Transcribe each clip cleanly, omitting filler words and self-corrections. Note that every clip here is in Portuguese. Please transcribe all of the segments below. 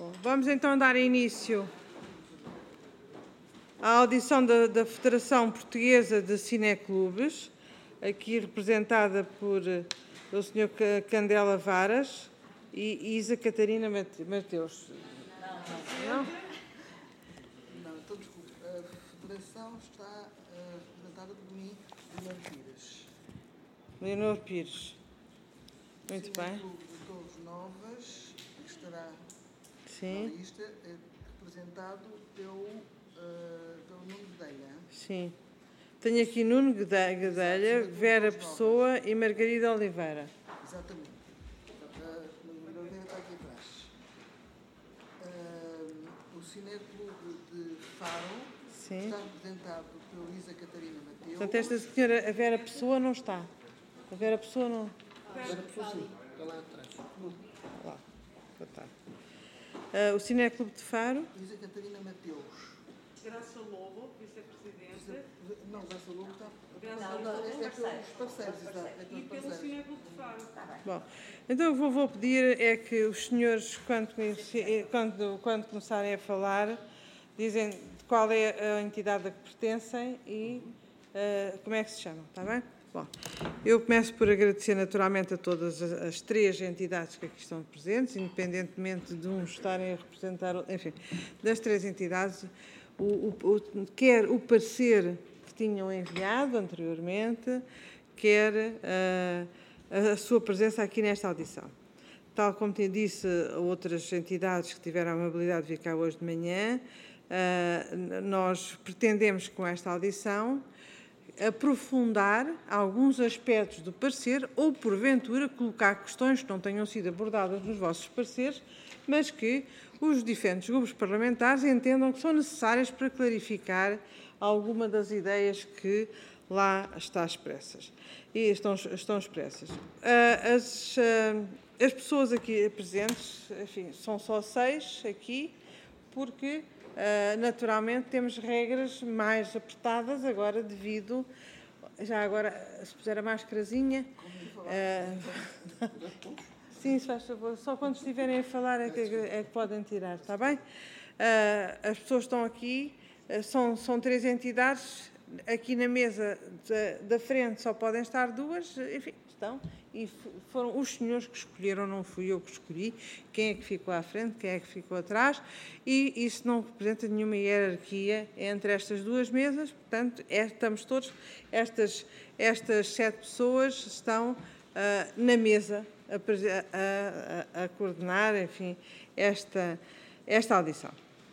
Bom, vamos então dar início à audição da Federação Portuguesa de Cineclubes, aqui representada por o Sr. Candela Varas e Isa Catarina Mateus. Não? Não, então desculpe. A Federação está representada por mim, Leonor Pires. Leonor Pires. Muito bem. O Clube de Torres Novas, que estará Sim. na lista, é representado pelo Nuno Gadelha. Sim. Tenho aqui Nuno Gadelha, Vera Pessoa e Margarida Oliveira. Exatamente. A Margarida está aqui atrás. O Cineclube de Faro está representado pela Isa Catarina Mateus. Portanto, esta senhora, a Vera Pessoa, não está. A Vera Pessoa não... Vera Pessoa, sim. Está lá atrás. Lá. Tá. O Cineclube de Faro. Isa Catarina Mateus. Graça Lobo, vice-presidente. Não, Graça Lobo está... Graça Não, Lobo, é pelos parceiros, exato. É e pelos pelo parceiros. Cineclube de Faro. Bom, então eu vou pedir é que os senhores, quando começarem a falar, dizem qual é a entidade a que pertencem e como é que se chamam, está bem? Bom, eu começo por agradecer naturalmente a todas as três entidades que aqui estão presentes, independentemente de uns estarem a representar, enfim, das três entidades, quer o parecer que tinham enviado anteriormente, quer a sua presença aqui nesta audição. Tal como te disse a outras entidades que tiveram a amabilidade de vir cá hoje de manhã, nós pretendemos com esta audição aprofundar alguns aspectos do parecer ou, porventura, colocar questões que não tenham sido abordadas nos vossos pareceres, mas que os diferentes grupos parlamentares entendam que são necessárias para clarificar alguma das ideias que lá estão expressas. As pessoas aqui presentes, enfim, são só 6 aqui, porque naturalmente temos regras mais apertadas agora devido... Já agora, se puser a máscarazinha... Sim, se faz favor. Só quando estiverem a falar é que podem tirar, está bem? As pessoas estão aqui, são 3 entidades. Aqui na mesa da frente só podem estar 2, enfim, estão. E foram os senhores que escolheram, não fui eu que escolhi, quem é que ficou à frente, quem é que ficou atrás, e isso não representa nenhuma hierarquia entre estas 2 mesas, portanto, estamos todos, estas 7 pessoas estão na mesa a coordenar, enfim, esta audição.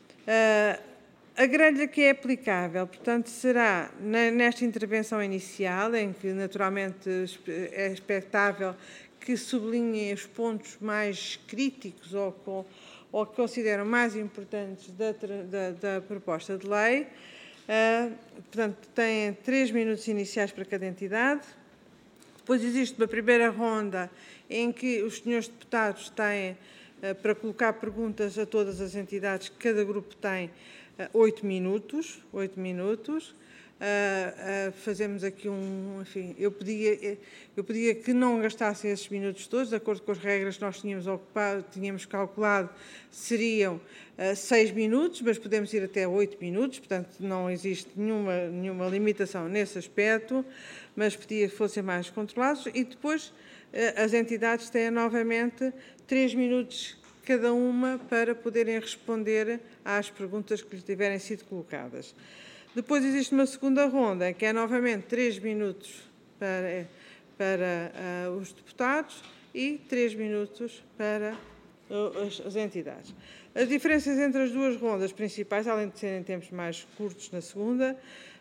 A grelha que é aplicável, portanto, será nesta intervenção inicial, em que naturalmente é expectável que sublinhem os pontos mais críticos ou que consideram mais importantes da proposta de lei. Portanto, têm 3 minutos iniciais para cada entidade. Depois existe uma primeira ronda em que os senhores deputados têm, para colocar perguntas a todas as entidades, que cada grupo tem 8 minutos. Fazemos aqui enfim, eu pedia que não gastassem esses minutos todos, de acordo com as regras que nós tínhamos calculado, seriam 6 minutos, mas podemos ir até 8 minutos, portanto não existe nenhuma limitação nesse aspecto, mas pedia que fossem mais controlados e depois as entidades têm novamente 3 minutos cada uma para poderem responder às perguntas que lhes tiverem sido colocadas. Depois existe uma segunda ronda, que é novamente 3 minutos para os deputados e 3 minutos para as entidades. As diferenças entre as 2 rondas principais, além de serem tempos mais curtos na segunda,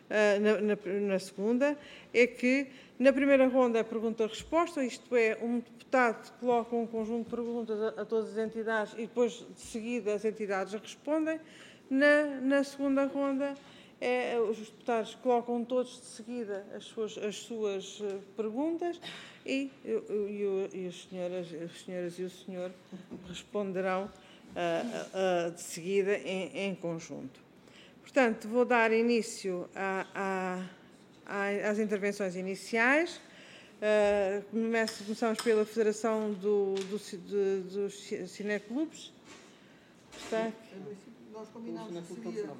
é que na primeira ronda é pergunta-resposta, isto é, um deputado coloca um conjunto de perguntas a todas as entidades e depois, de seguida, as entidades respondem. Na segunda ronda, os deputados colocam todos de seguida as suas perguntas e as senhoras e o senhor responderão de seguida em conjunto. Portanto, vou dar início às intervenções iniciais. Começamos pela Federação dos Cineclubes. Está? Em princípio, nós combinámos que seria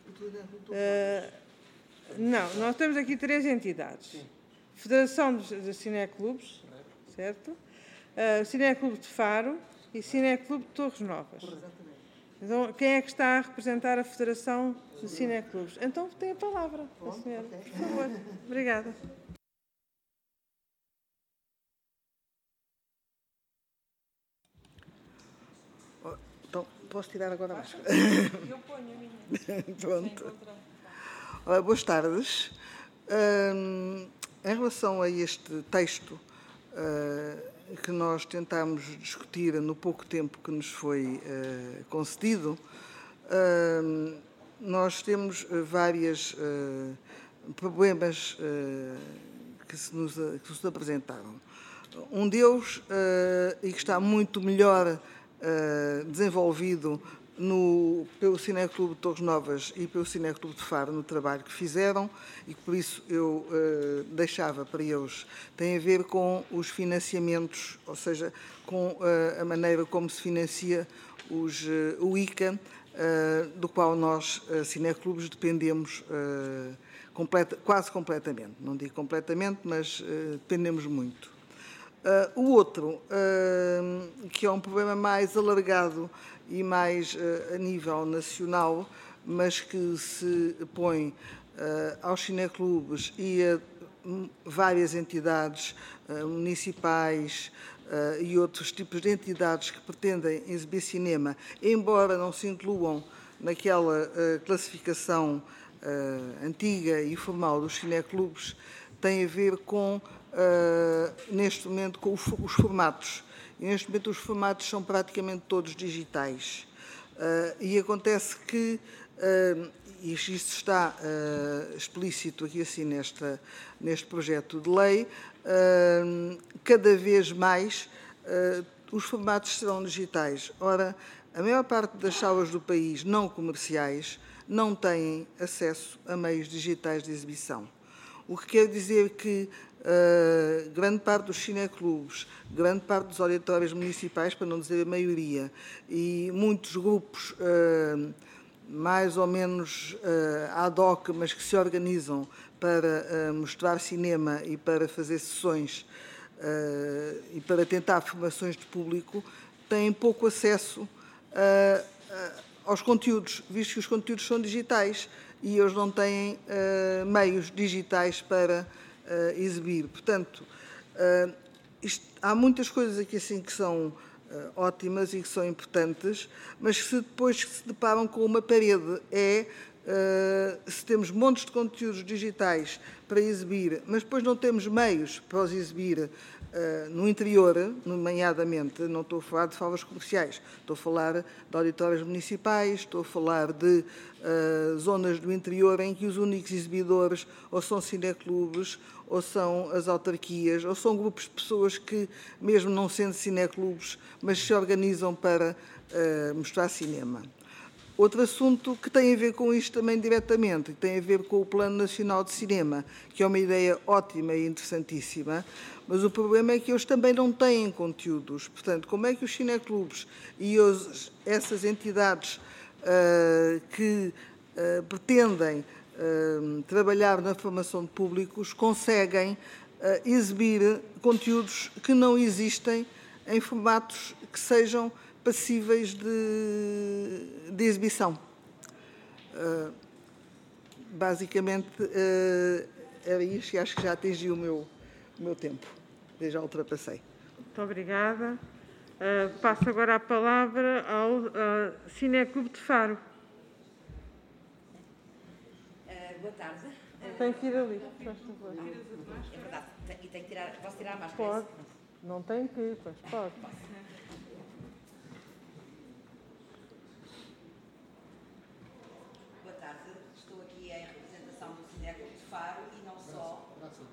Não, nós temos aqui 3 entidades. Sim. Federação de Cineclubes, certo? Cineclube de Faro e Cineclube de Torres Novas. Exatamente. Então, quem é que está a representar a Federação de Cineclubes? Então, tem a palavra, a senhora. Okay. Por favor. Obrigada. Então, posso tirar agora a máscara? Eu ponho a minha. Pronto. Boas tardes. Em relação a este texto que nós tentámos discutir no pouco tempo que nos foi concedido, nós temos vários problemas que se nos apresentaram. Um deles, e que está muito melhor desenvolvido pelo Cineclube de Torres Novas e pelo Cineclube de Faro no trabalho que fizeram, e que por isso eu deixava para eles, tem a ver com os financiamentos, ou seja, com a maneira como se financia o ICA, do qual nós, Cineclubes, dependemos quase completamente. Não digo completamente, mas dependemos muito. O outro, que é um problema mais alargado e mais a nível nacional, mas que se põe aos cineclubes e a várias entidades municipais e outros tipos de entidades que pretendem exibir cinema, embora não se incluam naquela classificação antiga e formal dos cineclubes, tem a ver com, neste momento, com os formatos. E neste momento os formatos são praticamente todos digitais. E acontece que, e isto está explícito aqui assim neste projeto de lei, cada vez mais os formatos serão digitais. Ora, a maior parte das salas do país não comerciais não têm acesso a meios digitais de exibição. O que quer dizer que grande parte dos cineclubes, grande parte dos auditórios municipais, para não dizer a maioria, e muitos grupos mais ou menos ad hoc, mas que se organizam para mostrar cinema e para fazer sessões e para tentar formações de público, têm pouco acesso aos conteúdos, visto que os conteúdos são digitais e eles não têm meios digitais para exibir. Portanto, há muitas coisas aqui assim que são ótimas e que são importantes, mas que depois se deparam com uma parede se temos montes de conteúdos digitais para exibir, mas depois não temos meios para os exibir no interior, nomeadamente, não estou a falar de salas comerciais, estou a falar de auditórios municipais, estou a falar de zonas do interior em que os únicos exibidores ou são cineclubes, ou são as autarquias, ou são grupos de pessoas que, mesmo não sendo cineclubes, mas se organizam para mostrar cinema. Outro assunto que tem a ver com isto também diretamente, e tem a ver com o Plano Nacional de Cinema, que é uma ideia ótima e interessantíssima, mas o problema é que eles também não têm conteúdos. Portanto, como é que os cineclubes e essas entidades que pretendem trabalhar na formação de públicos conseguem exibir conteúdos que não existem em formatos que sejam passíveis de exibição. Basicamente, era isto e acho que já atingi o meu tempo. Eu já ultrapassei. Muito obrigada. Passo agora a palavra ao Cineclube de Faro. Boa tarde. Tem que ir ali, faz favor. É verdade. E tem que tirar, posso tirar a máscara? Pode. Não tem que, pois pode. Boa tarde. Estou aqui em representação do Cineclube de Faro e não só...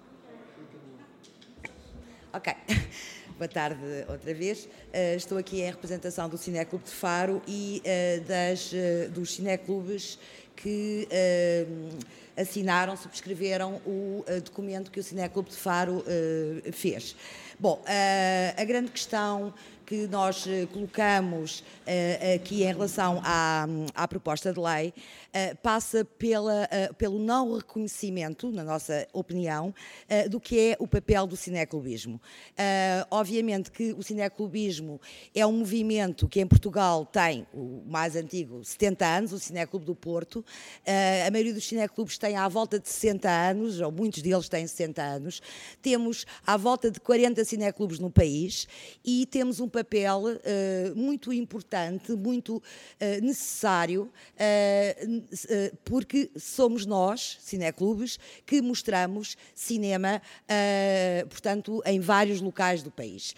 Ok. Boa tarde outra vez. Estou aqui em representação do Cineclube de Faro e dos cineclubes que assinaram, subscreveram o documento que o Cineclube de Faro fez. Bom, a grande questão que nós colocamos aqui em relação à proposta de lei passa pelo não reconhecimento, na nossa opinião, do que é o papel do cineclubismo. Obviamente que o cineclubismo é um movimento que em Portugal tem, o mais antigo, 70 anos, o Cineclube do Porto. A maioria dos cineclubes tem à volta de 60 anos, ou muitos deles têm 60 anos. Temos à volta de 40 cineclubes no país e temos um papel muito importante, muito necessário, porque somos nós, cineclubes, que mostramos cinema, portanto, em vários locais do país.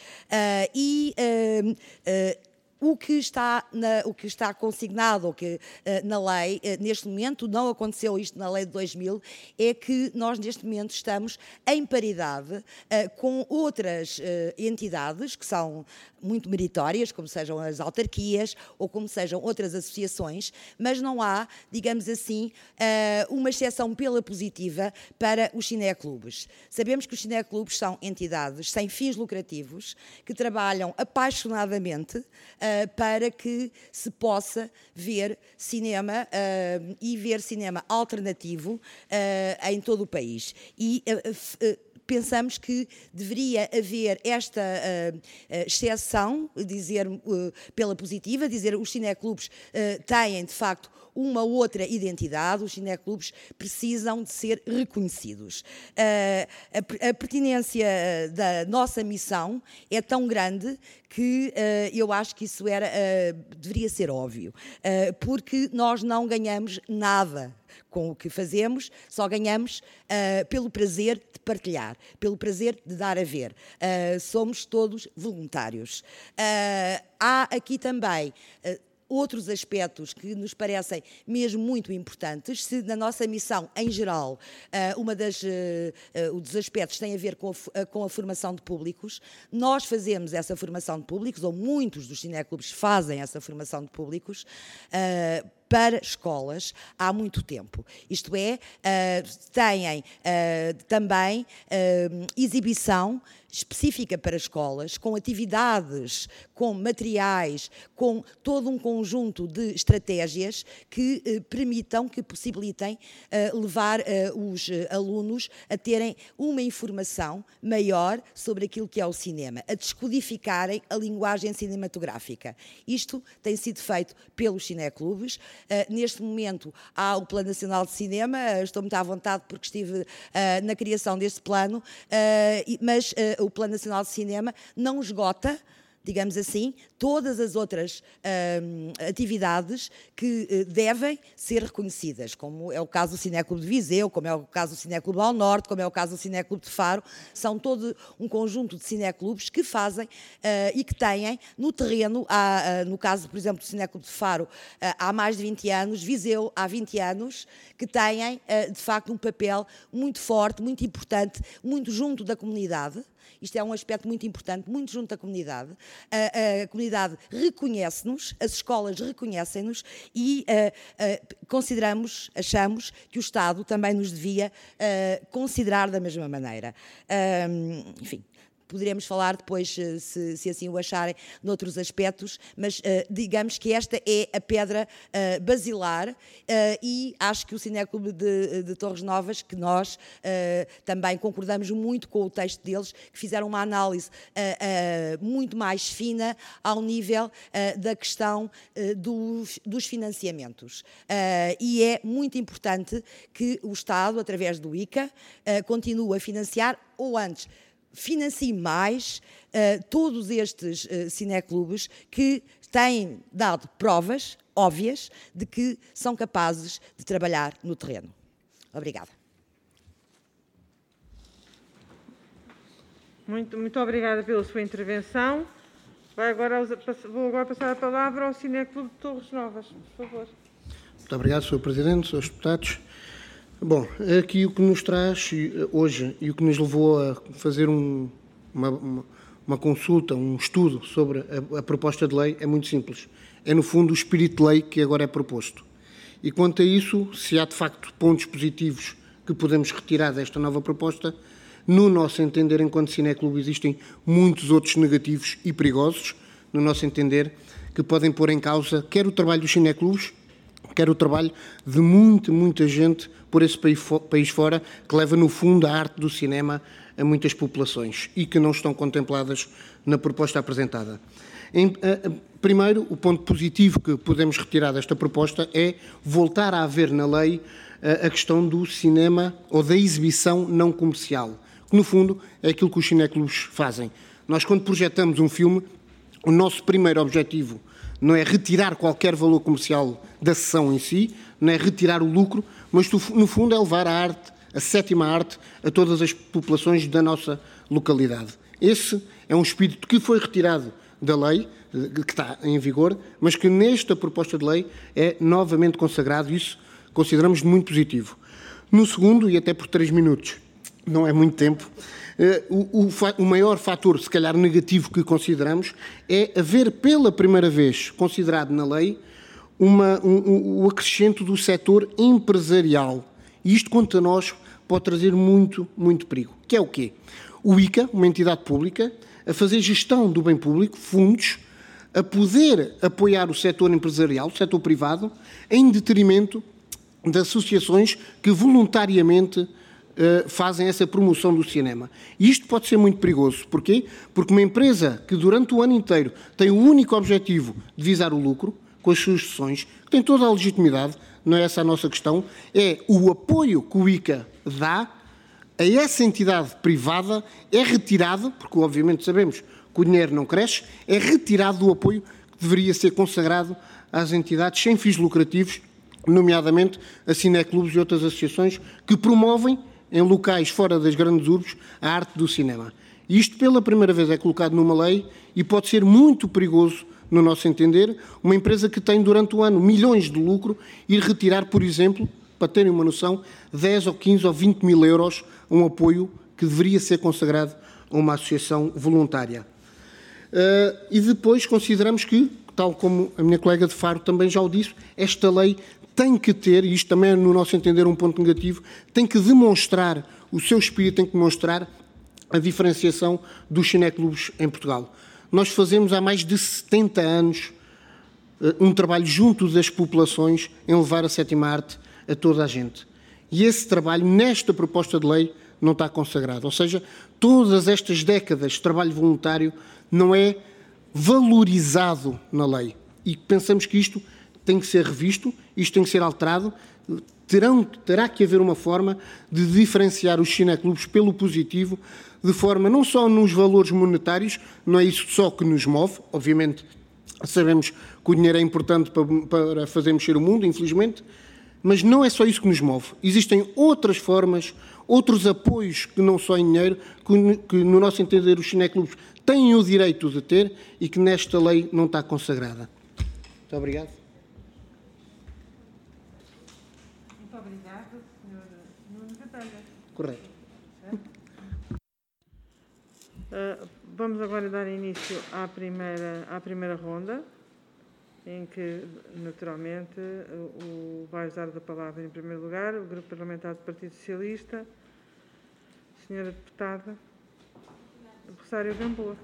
O que está consignado na lei, neste momento, não aconteceu isto na lei de 2000, é que nós neste momento estamos em paridade com outras entidades que são muito meritórias, como sejam as autarquias ou como sejam outras associações, mas não há, digamos assim, uma exceção pela positiva para os cineclubes. Sabemos que os cineclubes são entidades sem fins lucrativos que trabalham apaixonadamente para que se possa ver cinema e ver cinema alternativo em todo o país. E pensamos que deveria haver esta exceção, dizer pela positiva, dizer os cineclubes têm, de facto, uma outra identidade, os cineclubes precisam de ser reconhecidos. A pertinência da nossa missão é tão grande que eu acho que isso deveria ser óbvio, porque nós não ganhamos nada com o que fazemos, só ganhamos pelo prazer de partilhar, pelo prazer de dar a ver. Somos todos voluntários. Há aqui também outros aspectos que nos parecem mesmo muito importantes. Se na nossa missão, em geral, um dos aspectos tem a ver com a formação de públicos, nós fazemos essa formação de públicos, ou muitos dos cineclubes fazem essa formação de públicos, para escolas há muito tempo. Isto é, têm também exibição específica para escolas, com atividades, com materiais, com todo um conjunto de estratégias que permitam, que possibilitem levar os alunos a terem uma informação maior sobre aquilo que é o cinema, a descodificarem a linguagem cinematográfica. Isto tem sido feito pelos cineclubes. Neste momento há o Plano Nacional de Cinema, estou muito à vontade porque estive na criação deste plano, mas o Plano Nacional de Cinema não esgota, digamos assim, todas as outras atividades que devem ser reconhecidas, como é o caso do Cineclube de Viseu, como é o caso do Cineclube ao Norte, como é o caso do Cineclube de Faro. São todo um conjunto de cineclubes que fazem e que têm no terreno, no caso, por exemplo, do Cineclube de Faro, há mais de 20 anos, Viseu há 20 anos, que têm, de facto, um papel muito forte, muito importante, muito junto da comunidade. Isto é um aspecto muito importante, muito junto da comunidade. A comunidade reconhece-nos, as escolas reconhecem-nos e achamos que o Estado também nos devia considerar da mesma maneira. Enfim. Poderemos falar depois, se assim o acharem, noutros aspectos, mas digamos que esta é a pedra basilar e acho que o Cineclube de Torres Novas, que nós também concordamos muito com o texto deles, que fizeram uma análise muito mais fina ao nível da questão dos financiamentos. E é muito importante que o Estado, através do ICA, continue a financiar, ou antes, financie mais todos estes cineclubes que têm dado provas óbvias de que são capazes de trabalhar no terreno. Obrigada. Muito obrigada pela sua intervenção. Vou agora passar a palavra ao Cineclube de Torres Novas, por favor. Muito obrigado, Sr. Presidente, Srs. Deputados. Bom, aqui o que nos traz hoje e o que nos levou a fazer uma consulta, um estudo sobre a proposta de lei é muito simples. É, no fundo, o espírito de lei que agora é proposto. E quanto a isso, se há de facto pontos positivos que podemos retirar desta nova proposta, no nosso entender, enquanto Cineclube, existem muitos outros negativos e perigosos, no nosso entender, que podem pôr em causa quer o trabalho dos cineclubes, quer o trabalho de muita gente por esse país fora, que leva no fundo a arte do cinema a muitas populações e que não estão contempladas na proposta apresentada. Primeiro, o ponto positivo que podemos retirar desta proposta é voltar a haver na lei a questão do cinema ou da exibição não comercial, que no fundo é aquilo que os cineclubes fazem. Nós, quando projetamos um filme, o nosso primeiro objetivo não é retirar qualquer valor comercial da sessão em si, não é retirar o lucro, mas no fundo é levar a arte, a sétima arte, a todas as populações da nossa localidade. Esse é um espírito que foi retirado da lei, que está em vigor, mas que nesta proposta de lei é novamente consagrado, e isso consideramos muito positivo. No segundo, e até por 3 minutos, não é muito tempo, o maior fator, se calhar negativo, que consideramos é haver pela primeira vez considerado na lei o acrescento do setor empresarial. E isto, quanto a nós, pode trazer muito perigo. Que é o quê? O ICA, uma entidade pública, a fazer gestão do bem público, fundos, a poder apoiar o setor empresarial, o setor privado, em detrimento de associações que voluntariamente fazem essa promoção do cinema. E isto pode ser muito perigoso. Porquê? Porque uma empresa que durante o ano inteiro tem o único objetivo de visar o lucro, com as suas sessões, que tem toda a legitimidade, não é essa a nossa questão, é o apoio que o ICA dá a essa entidade privada, é retirado, porque obviamente sabemos que o dinheiro não cresce, é retirado do apoio que deveria ser consagrado às entidades sem fins lucrativos, nomeadamente a cineclubes e outras associações que promovem em locais fora das grandes urbes a arte do cinema. E isto pela primeira vez é colocado numa lei e pode ser muito perigoso, no nosso entender, uma empresa que tem durante o ano milhões de lucro ir retirar, por exemplo, para terem uma noção, 10 ou 15 ou 20 mil euros a um apoio que deveria ser consagrado a uma associação voluntária. E depois consideramos que, tal como a minha colega de Faro também já o disse, esta lei tem que ter, e isto também é no nosso entender um ponto negativo, tem que demonstrar, o seu espírito tem que demonstrar a diferenciação dos cineclubes em Portugal. Nós fazemos há mais de 70 anos um trabalho junto das populações em levar a sétima arte a toda a gente. E esse trabalho, nesta proposta de lei, não está consagrado. Ou seja, todas estas décadas de trabalho voluntário não é valorizado na lei. E pensamos que isto tem que ser revisto, isto tem que ser alterado, terá que haver uma forma de diferenciar os cineclubes pelo positivo, de forma não só nos valores monetários, não é isso só que nos move, obviamente sabemos que o dinheiro é importante para fazer mexer o mundo, infelizmente, mas não é só isso que nos move. Existem outras formas, outros apoios que não só em dinheiro, que no nosso entender os cineclubes têm o direito de ter e que nesta lei não está consagrada. Muito obrigado. Muito obrigado, Sr. Nuno Batalha. Correto. Vamos agora dar início à primeira ronda, em que, naturalmente, vai usar da palavra, em primeiro lugar, o Grupo Parlamentar do Partido Socialista, Senhora Deputada Rosário Gamboa.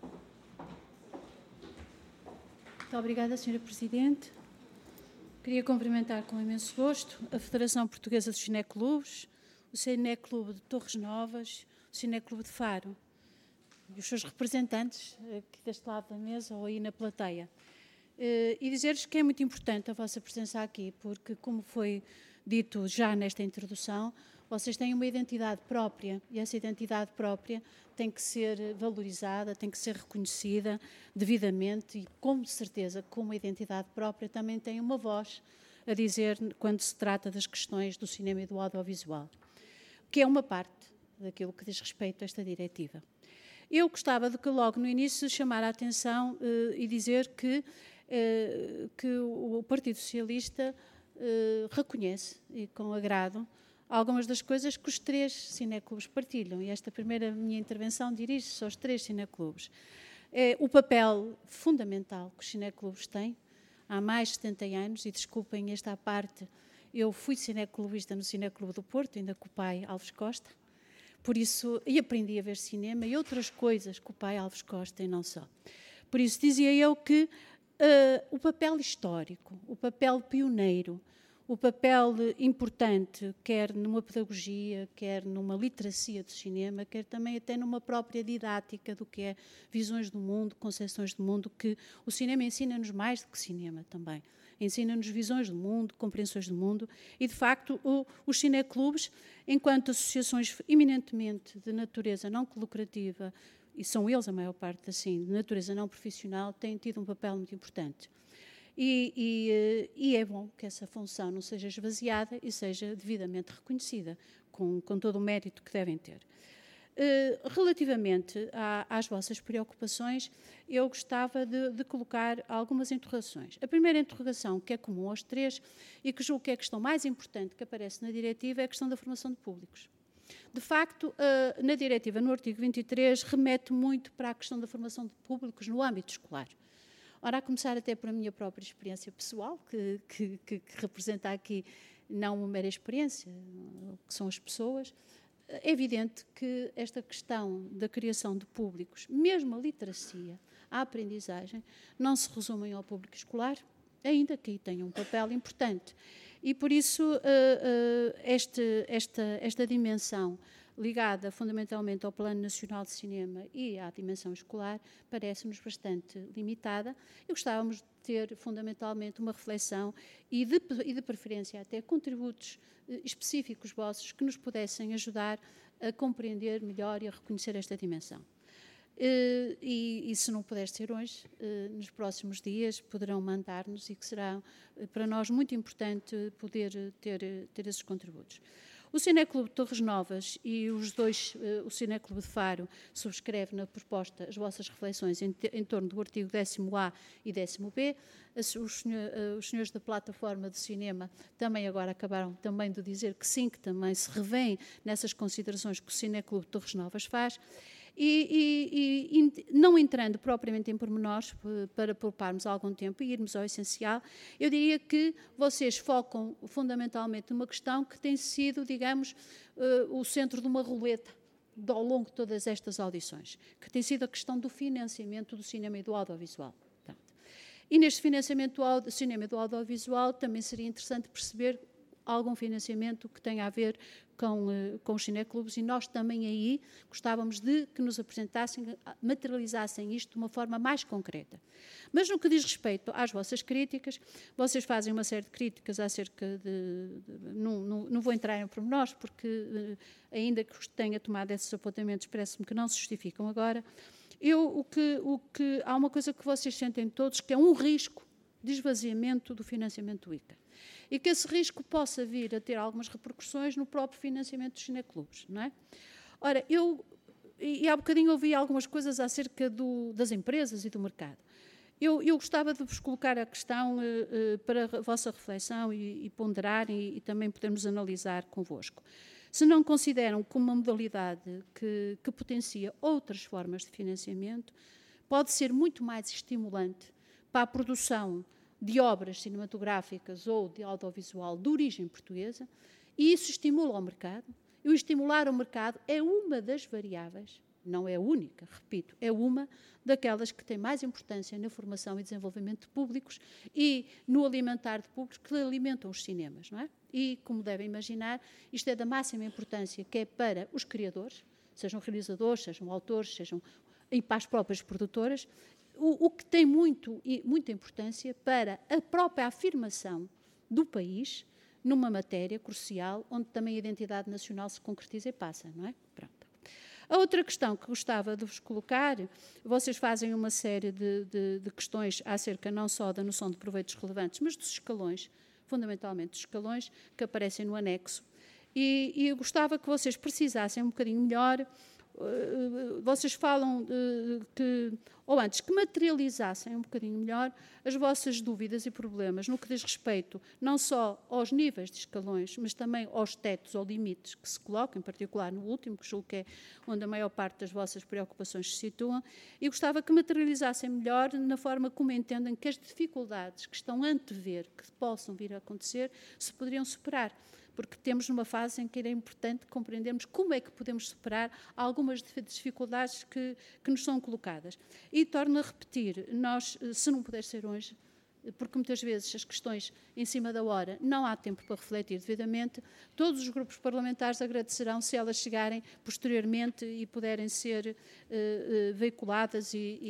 Muito obrigada, Sra. Presidente. Queria cumprimentar com imenso gosto a Federação Portuguesa dos Cineclubes, o Cineclube de Torres Novas, o Cineclube de Faro e os seus representantes aqui deste lado da mesa ou aí na plateia. E dizer-vos que é muito importante a vossa presença aqui, porque, como foi dito já nesta introdução, vocês têm uma identidade própria e essa identidade própria tem que ser valorizada, tem que ser reconhecida devidamente e, com certeza, com uma identidade própria, também tem uma voz a dizer quando se trata das questões do cinema e do audiovisual, que é uma parte daquilo que diz respeito a esta diretiva. Eu gostava de que logo no início chamar a atenção e dizer que o Partido Socialista reconhece, e com agrado, algumas das coisas que os 3 cineclubes partilham. E esta primeira minha intervenção dirige-se aos 3 cineclubes. O papel fundamental que os cineclubes têm há mais de 70 anos, e desculpem esta à parte, eu fui cineclubista no Cineclube do Porto, ainda com o pai Alves Costa, por isso, e aprendi a ver cinema e outras coisas com o pai Alves Costa e não só. Por isso dizia eu que o papel histórico, o papel pioneiro, o papel importante, quer numa pedagogia, quer numa literacia do cinema, quer também até numa própria didática do que é visões do mundo, concepções do mundo, que o cinema ensina-nos mais do que cinema também. Ensina-nos visões do mundo, compreensões do mundo e, de facto, os cineclubes, enquanto associações eminentemente de natureza não lucrativa, e são eles a maior parte assim, de natureza não profissional, têm tido um papel muito importante. E é bom que essa função não seja esvaziada e seja devidamente reconhecida, com todo o mérito que devem ter. Relativamente às vossas preocupações, eu gostava de colocar algumas interrogações. A primeira interrogação, que é comum aos três e que julgo que é a questão mais importante que aparece na diretiva, é a questão da formação de públicos. De facto, na diretiva, no artigo 23, remete muito para a questão da formação de públicos no âmbito escolar. Ora, a começar até por a minha própria experiência pessoal, que representa aqui não uma mera experiência, que são as pessoas, é evidente que esta questão da criação de públicos, mesmo a literacia, a aprendizagem, não se resumem ao público escolar, ainda que aí tenha um papel importante. E, por isso, esta dimensão ligada fundamentalmente ao Plano Nacional de Cinema e à dimensão escolar, parece-nos bastante limitada e gostávamos de ter fundamentalmente uma reflexão e de preferência até contributos específicos vossos que nos pudessem ajudar a compreender melhor e a reconhecer esta dimensão. E se não puder ser hoje, nos próximos dias poderão mandar-nos e que será para nós muito importante poder ter esses contributos. O Cineclube de Torres Novas e o Cineclube de Faro subscreve na proposta as vossas reflexões em torno do artigo 10A e 10B. Os senhores da plataforma de cinema também agora acabaram também de dizer que sim, que também se revêem nessas considerações que o Cineclube de Torres Novas faz. E não entrando propriamente em pormenores para pouparmos algum tempo e irmos ao essencial, eu diria que vocês focam fundamentalmente numa questão que tem sido, digamos, o centro de uma roleta ao longo de todas estas audições, que tem sido a questão do financiamento do cinema e do audiovisual. E neste financiamento do cinema e do audiovisual também seria interessante perceber algum financiamento que tenha a ver com os cineclubes, e nós também aí gostávamos de que nos apresentassem, materializassem isto de uma forma mais concreta. Mas no que diz respeito às vossas críticas, vocês fazem uma série de críticas acerca não vou entrar em pormenores, porque ainda que tenha tomado esses apontamentos, parece-me que não se justificam agora. Há uma coisa que vocês sentem todos, que é um risco de esvaziamento do financiamento do ICA. E que esse risco possa vir a ter algumas repercussões no próprio financiamento dos cineclubes, não é? Ora, e há bocadinho ouvi algumas coisas acerca das empresas e do mercado. Eu gostava de vos colocar a questão para a vossa reflexão e ponderar e também podermos analisar convosco. Se não consideram como uma modalidade que potencia outras formas de financiamento, pode ser muito mais estimulante para a produção de obras cinematográficas ou de audiovisual de origem portuguesa, e isso estimula o mercado. E o estimular o mercado é uma das variáveis, não é a única, repito, é uma daquelas que tem mais importância na formação e desenvolvimento de públicos e no alimentar de públicos que alimentam os cinemas, não é? E, como devem imaginar, isto é da máxima importância, que é para os criadores, sejam realizadores, sejam autores, e para as próprias produtoras, o que tem muita importância para a própria afirmação do país numa matéria crucial, onde também a identidade nacional se concretiza e passa, não é? Pronto. A outra questão que gostava de vos colocar, vocês fazem uma série de questões acerca não só da noção de proveitos relevantes, mas dos escalões, fundamentalmente dos escalões, que aparecem no anexo. E eu gostava que vocês precisassem um bocadinho melhor vocês falam ou antes, que materializassem um bocadinho melhor as vossas dúvidas e problemas no que diz respeito não só aos níveis de escalões, mas também aos tetos ou limites que se colocam, em particular no último, que julgo que é onde a maior parte das vossas preocupações se situam, e gostava que materializassem melhor na forma como entendem que as dificuldades que estão a antever, que possam vir a acontecer, se poderiam superar. Porque temos numa fase em que era importante compreendermos como é que podemos superar algumas dificuldades que nos são colocadas. E torno a repetir, nós, se não puder ser hoje, porque muitas vezes as questões em cima da hora não há tempo para refletir devidamente, todos os grupos parlamentares agradecerão se elas chegarem posteriormente e puderem ser veiculadas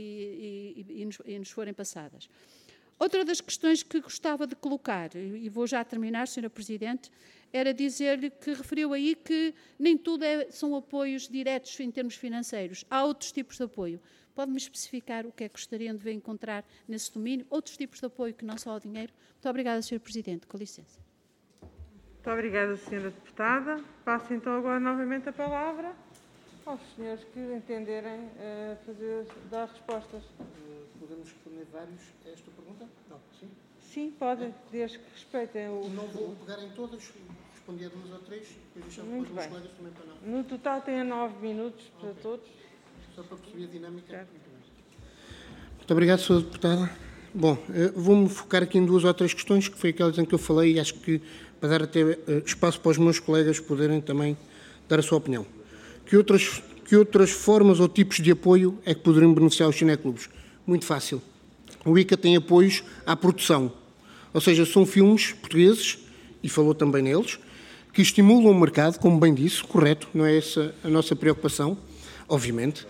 e nos forem passadas. Outra das questões que gostava de colocar, e vou já terminar, Sra. Presidente, era dizer-lhe que referiu aí que nem tudo são apoios diretos em termos financeiros. Há outros tipos de apoio. Pode-me especificar o que é que gostariam de ver encontrar nesse domínio? Outros tipos de apoio que não só o dinheiro? Muito obrigada, Sra. Presidente. Com licença. Muito obrigada, Sra. Deputada. Passo então agora novamente a palavra aos senhores que entenderem dar respostas. Podemos responder vários a esta pergunta? Não, sim? Sim, pode, desde que respeitem o... Não vou pegar em todas, responder a 2 ou 3, depois deixamos para os meus colegas também para não. No total tem 9 minutos para todos. Só para perceber a dinâmica. Certo. Muito obrigado, Sra. Deputada. Bom, vou-me focar aqui em 2 ou 3 questões, que foi aquelas em que eu falei, e acho que para dar até espaço para os meus colegas poderem também dar a sua opinião. Que outras formas ou tipos de apoio é que poderiam beneficiar os cineclubes? Muito fácil. O ICA tem apoios à produção, ou seja, são filmes portugueses, e falou também neles, que estimulam o mercado, como bem disse, correto, não é essa a nossa preocupação, obviamente,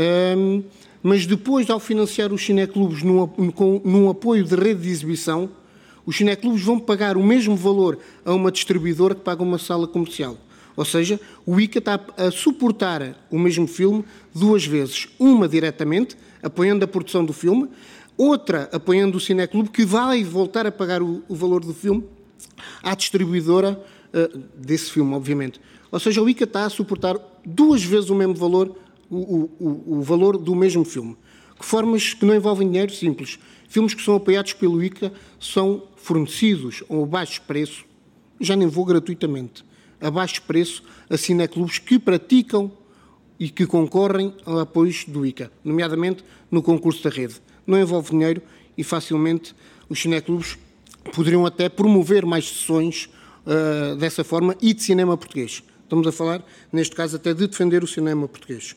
mas depois, ao financiar os cineclubes num apoio de rede de exibição, os cineclubes vão pagar o mesmo valor a uma distribuidora que paga uma sala comercial. Ou seja, o ICA está a suportar o mesmo filme 2 vezes, uma diretamente, apoiando a produção do filme, outra apoiando o cineclube, que vai voltar a pagar o valor do filme à distribuidora desse filme, obviamente. Ou seja, o ICA está a suportar 2 vezes o mesmo valor, o valor do mesmo filme. Que formas que não envolvem dinheiro? Simples. Filmes que são apoiados pelo ICA são fornecidos a baixo preço, já nem vou gratuitamente, a baixo preço a cineclubes que praticam e que concorrem a apoios do ICA, nomeadamente no concurso da rede. Não envolve dinheiro e facilmente os cineclubes poderiam até promover mais sessões dessa forma e de cinema português. Estamos a falar, neste caso, até de defender o cinema português.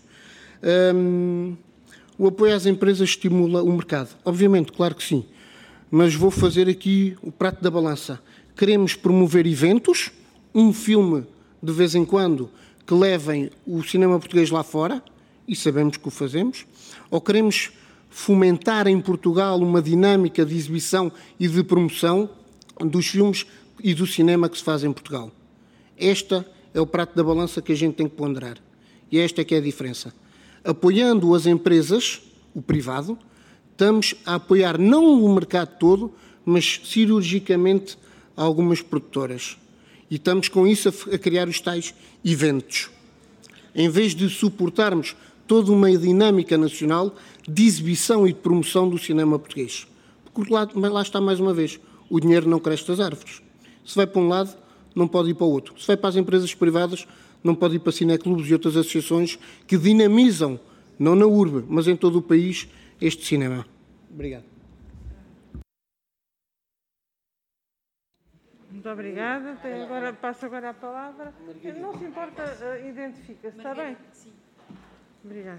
O apoio às empresas estimula o mercado. Obviamente, claro que sim, mas vou fazer aqui o prato da balança. Queremos promover eventos, um filme de vez em quando que levem o cinema português lá fora, e sabemos que o fazemos, ou queremos fomentar em Portugal uma dinâmica de exibição e de promoção dos filmes e do cinema que se faz em Portugal. Esta é o prato da balança que a gente tem que ponderar. E esta é que é a diferença. Apoiando as empresas, o privado, estamos a apoiar não o mercado todo, mas cirurgicamente algumas produtoras. E estamos com isso a criar os tais eventos. Em vez de suportarmos toda uma dinâmica nacional de exibição e de promoção do cinema português. Porque lá está mais uma vez, o dinheiro não cresce das árvores. Se vai para um lado, não pode ir para o outro. Se vai para as empresas privadas, não pode ir para cineclubes e outras associações que dinamizam, não na urbe, mas em todo o país, este cinema. Obrigado. Muito obrigada. Passo agora a palavra. Não se importa, identifica-se, está bem? Sim. Obrigada.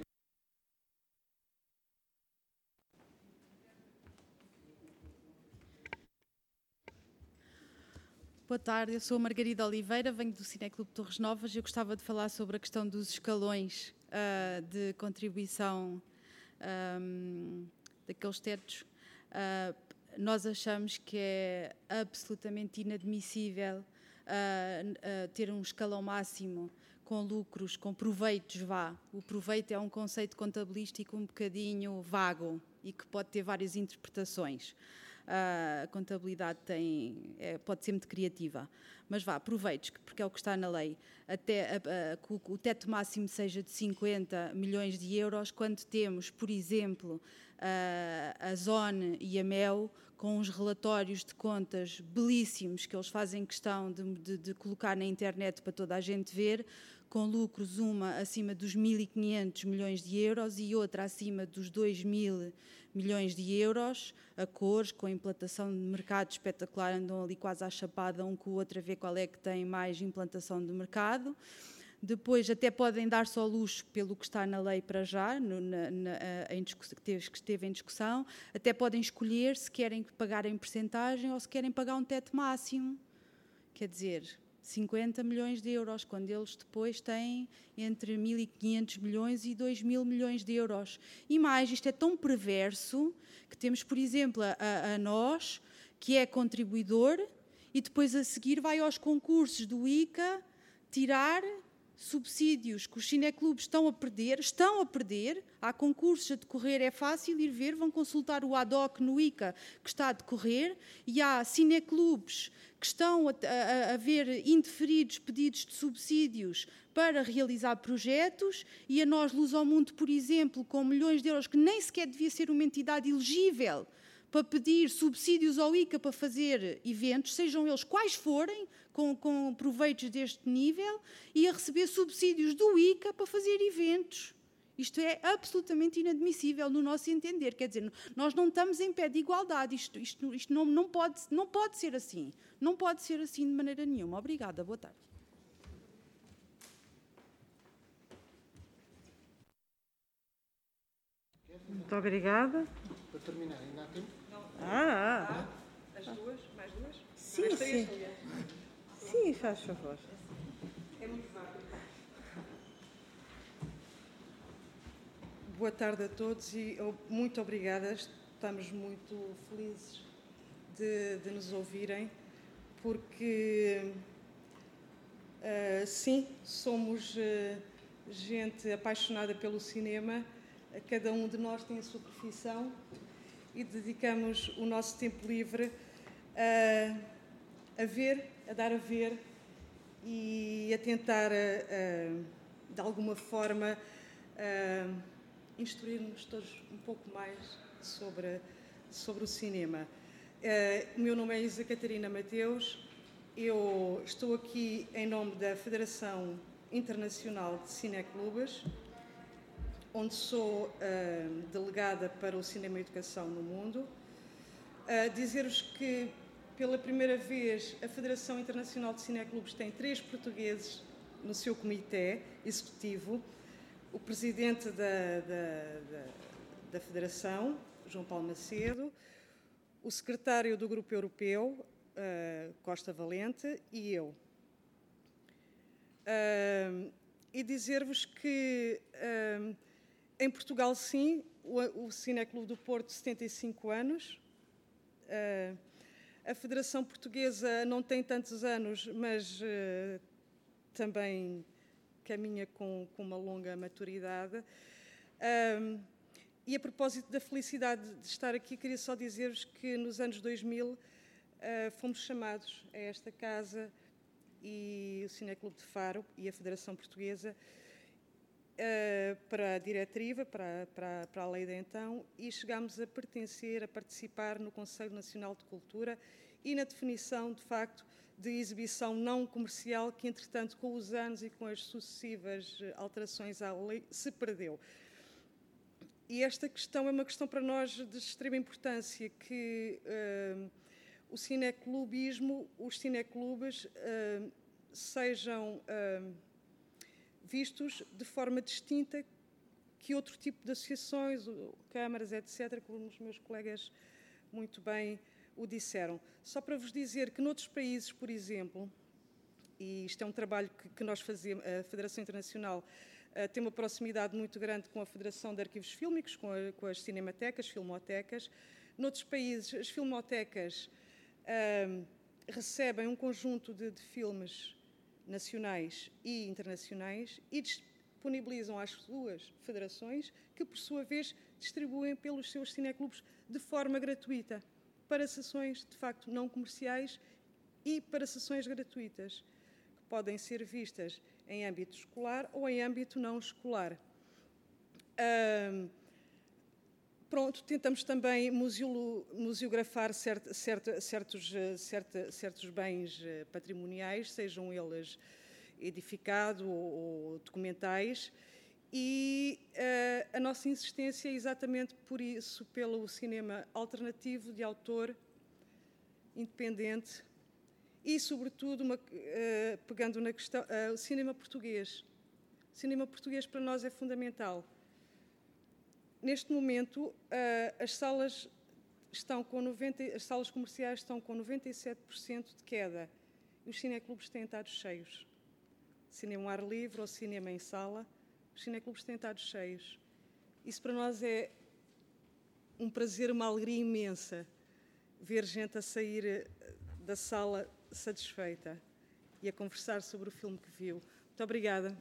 Boa tarde, eu sou a Margarida Oliveira, venho do Cineclube Torres Novas e eu gostava de falar sobre a questão dos escalões de contribuição daqueles tetos. Nós achamos que é absolutamente inadmissível ter um escalão máximo com lucros, com proveitos, O proveito é um conceito contabilístico um bocadinho vago e que pode ter várias interpretações. a contabilidade pode ser muito criativa. Mas vá, proveitos, porque é o que está na lei, até que o teto máximo seja de 50 milhões de euros, quando temos, por exemplo, a Zone e a MEL, com uns relatórios de contas belíssimos que eles fazem questão de colocar na internet para toda a gente ver, com lucros, uma acima dos 1.500 milhões de euros e outra acima dos 2.000 milhões de euros, a cores, com a implantação de mercado espetacular, andam ali quase à chapada um com o outro a ver qual é que tem mais implantação de mercado. Depois até podem dar-se ao luxo, pelo que está na lei para já, que esteve em discussão, até podem escolher se querem pagar em percentagem ou se querem pagar um teto máximo. Quer dizer, 50 milhões de euros, quando eles depois têm entre 1.500 milhões e 2.000 milhões de euros. E mais, isto é tão perverso que temos, por exemplo, a nós, que é contribuidor, e depois a seguir vai aos concursos do ICA tirar subsídios que os cineclubes estão a perder, há concursos a decorrer, é fácil ir ver, vão consultar o ad hoc no ICA que está a decorrer, e há cineclubes que estão a ver indeferidos pedidos de subsídios para realizar projetos, e a nós, Luz ao Mundo, por exemplo, com milhões de euros, que nem sequer devia ser uma entidade elegível para pedir subsídios ao ICA para fazer eventos, sejam eles quais forem, com proveitos deste nível, e a receber subsídios do ICA para fazer eventos. Isto é absolutamente inadmissível no nosso entender. Quer dizer, nós não estamos em pé de igualdade. Isto não pode ser assim. Não pode ser assim de maneira nenhuma. Obrigada. Boa tarde. Muito obrigada. Para terminar, ainda há tempo? As duas? Mais duas? Sim, mais três, sim. Aliás. Sim, faz favor. É muito rápido. Boa tarde a todos e muito obrigada. Estamos muito felizes de nos ouvirem, porque, sim, somos gente apaixonada pelo cinema. Cada um de nós tem a sua profissão e dedicamos o nosso tempo livre a ver, a dar a ver e a tentar, de alguma forma, instruir-nos todos um pouco mais sobre o cinema. O meu nome é Isa Catarina Mateus, eu estou aqui em nome da Federação Internacional de Cineclubes, onde sou delegada para o Cinema e Educação no mundo. Dizer-vos que, pela primeira vez, a Federação Internacional de Cineclubes tem 3 portugueses no seu comitê executivo. O presidente da Federação, João Paulo Macedo, o secretário do Grupo Europeu, Costa Valente, e eu. E dizer-vos que, em Portugal, sim, o Cineclube do Porto, 75 anos. A Federação Portuguesa não tem tantos anos, mas também caminha com uma longa maturidade. E a propósito da felicidade de estar aqui, queria só dizer-vos que nos anos 2000 fomos chamados a esta casa e o Cineclube de Faro e a Federação Portuguesa para a diretiva, para a lei de então, e chegámos a pertencer, a participar no Conselho Nacional de Cultura e na definição, de facto, de exibição não comercial que, entretanto, com os anos e com as sucessivas alterações à lei, se perdeu. E esta questão é uma questão para nós de extrema importância, que o cineclubismo, os cineclubes sejam vistos de forma distinta que outro tipo de associações, câmaras, etc., como os meus colegas muito bem o disseram. Só para vos dizer que noutros países, por exemplo, e isto é um trabalho que nós fazemos, a Federação Internacional tem uma proximidade muito grande com a Federação de Arquivos Fílmicos, com as cinematecas, filmotecas. Noutros países, as filmotecas recebem um conjunto de filmes nacionais e internacionais e disponibilizam às suas federações, que, por sua vez, distribuem pelos seus cineclubes de forma gratuita. para sessões, de facto, não comerciais e para sessões gratuitas, que podem ser vistas em âmbito escolar ou em âmbito não escolar. Pronto, tentamos também museografar certos bens patrimoniais, sejam eles edificados ou documentais, e a nossa insistência é exatamente por isso, pelo cinema alternativo, de autor, independente, e, sobretudo, pegando na questão, o cinema português. O cinema português para nós é fundamental. Neste momento, as salas comerciais estão com 97% de queda e os cineclubes têm estado cheios. Cinema ao ar livre ou cinema em sala, os cineclubes têm estado cheios. Isso para nós é um prazer, uma alegria imensa, ver gente a sair da sala satisfeita e a conversar sobre o filme que viu. Muito obrigada.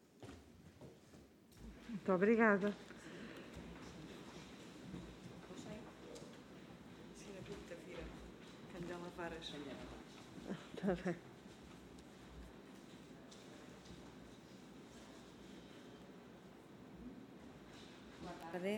Muito obrigada. Candela Varas. Está bem. Boa tarde.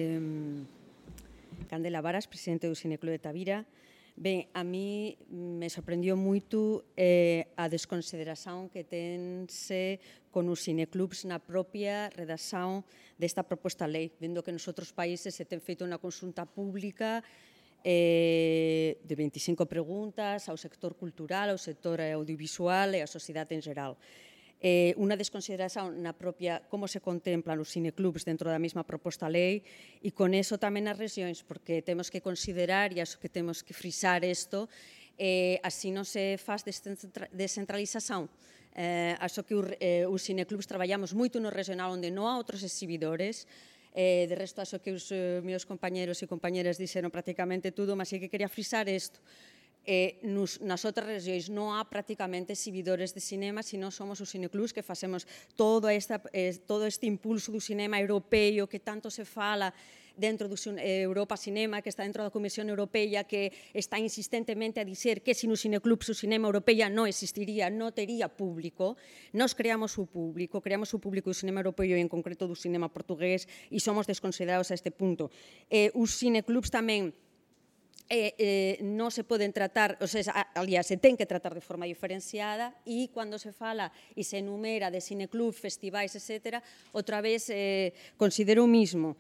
Candela Varas, presidente do Cineclub de Tavira. Ben, a mí me sorprendió moito a desconsideración que tense con os cineclubs na propia redacción desta proposta lei, vendo que nos outros países se ten feito unha consulta pública de 25 preguntas ao sector cultural, ao sector audiovisual e á sociedade en geral. Unha desconsideración na propia como se contemplan os cineclubs dentro da mesma proposta lei e con eso tamén as rexións, porque temos que considerar e acho que temos que frisar isto, así non se faz descentralización. Acho que os cineclubs traballamos moito no regional onde non há outros exhibidores. De resto, acho que os meus compañeros e compañeras dixeron prácticamente tudo, mas sí que quería frisar isto. Nas outras regións non há prácticamente exhibidores de cinema, senón somos os cineclubs que facemos todo este impulso do cinema europeo que tanto se fala dentro do Europa Cinema, que está dentro da Comisión Europea, que está insistentemente a dizer que se nos cineclubs o cinema europeo non existiría, non tería público. Nos creamos o público do cinema europeo e en concreto do cinema portugués e somos desconsiderados a este punto. Os cineclubs tamén non se poden tratar, ou seja, aliás, se ten que tratar de forma diferenciada e cando se fala e se enumera de cineclub, festivais, etc., outra vez considero o mismo.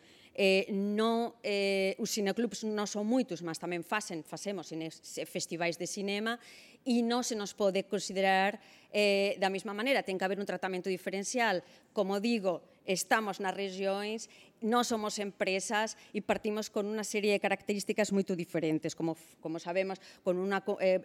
Os cineclubs non son moitos, mas tamén facemos festivais de cinema e non se nos pode considerar da mesma maneira, ten que haber un tratamento diferencial. Como digo, estamos nas regións, non somos empresas e partimos con unha serie de características moito diferentes, como sabemos, con unha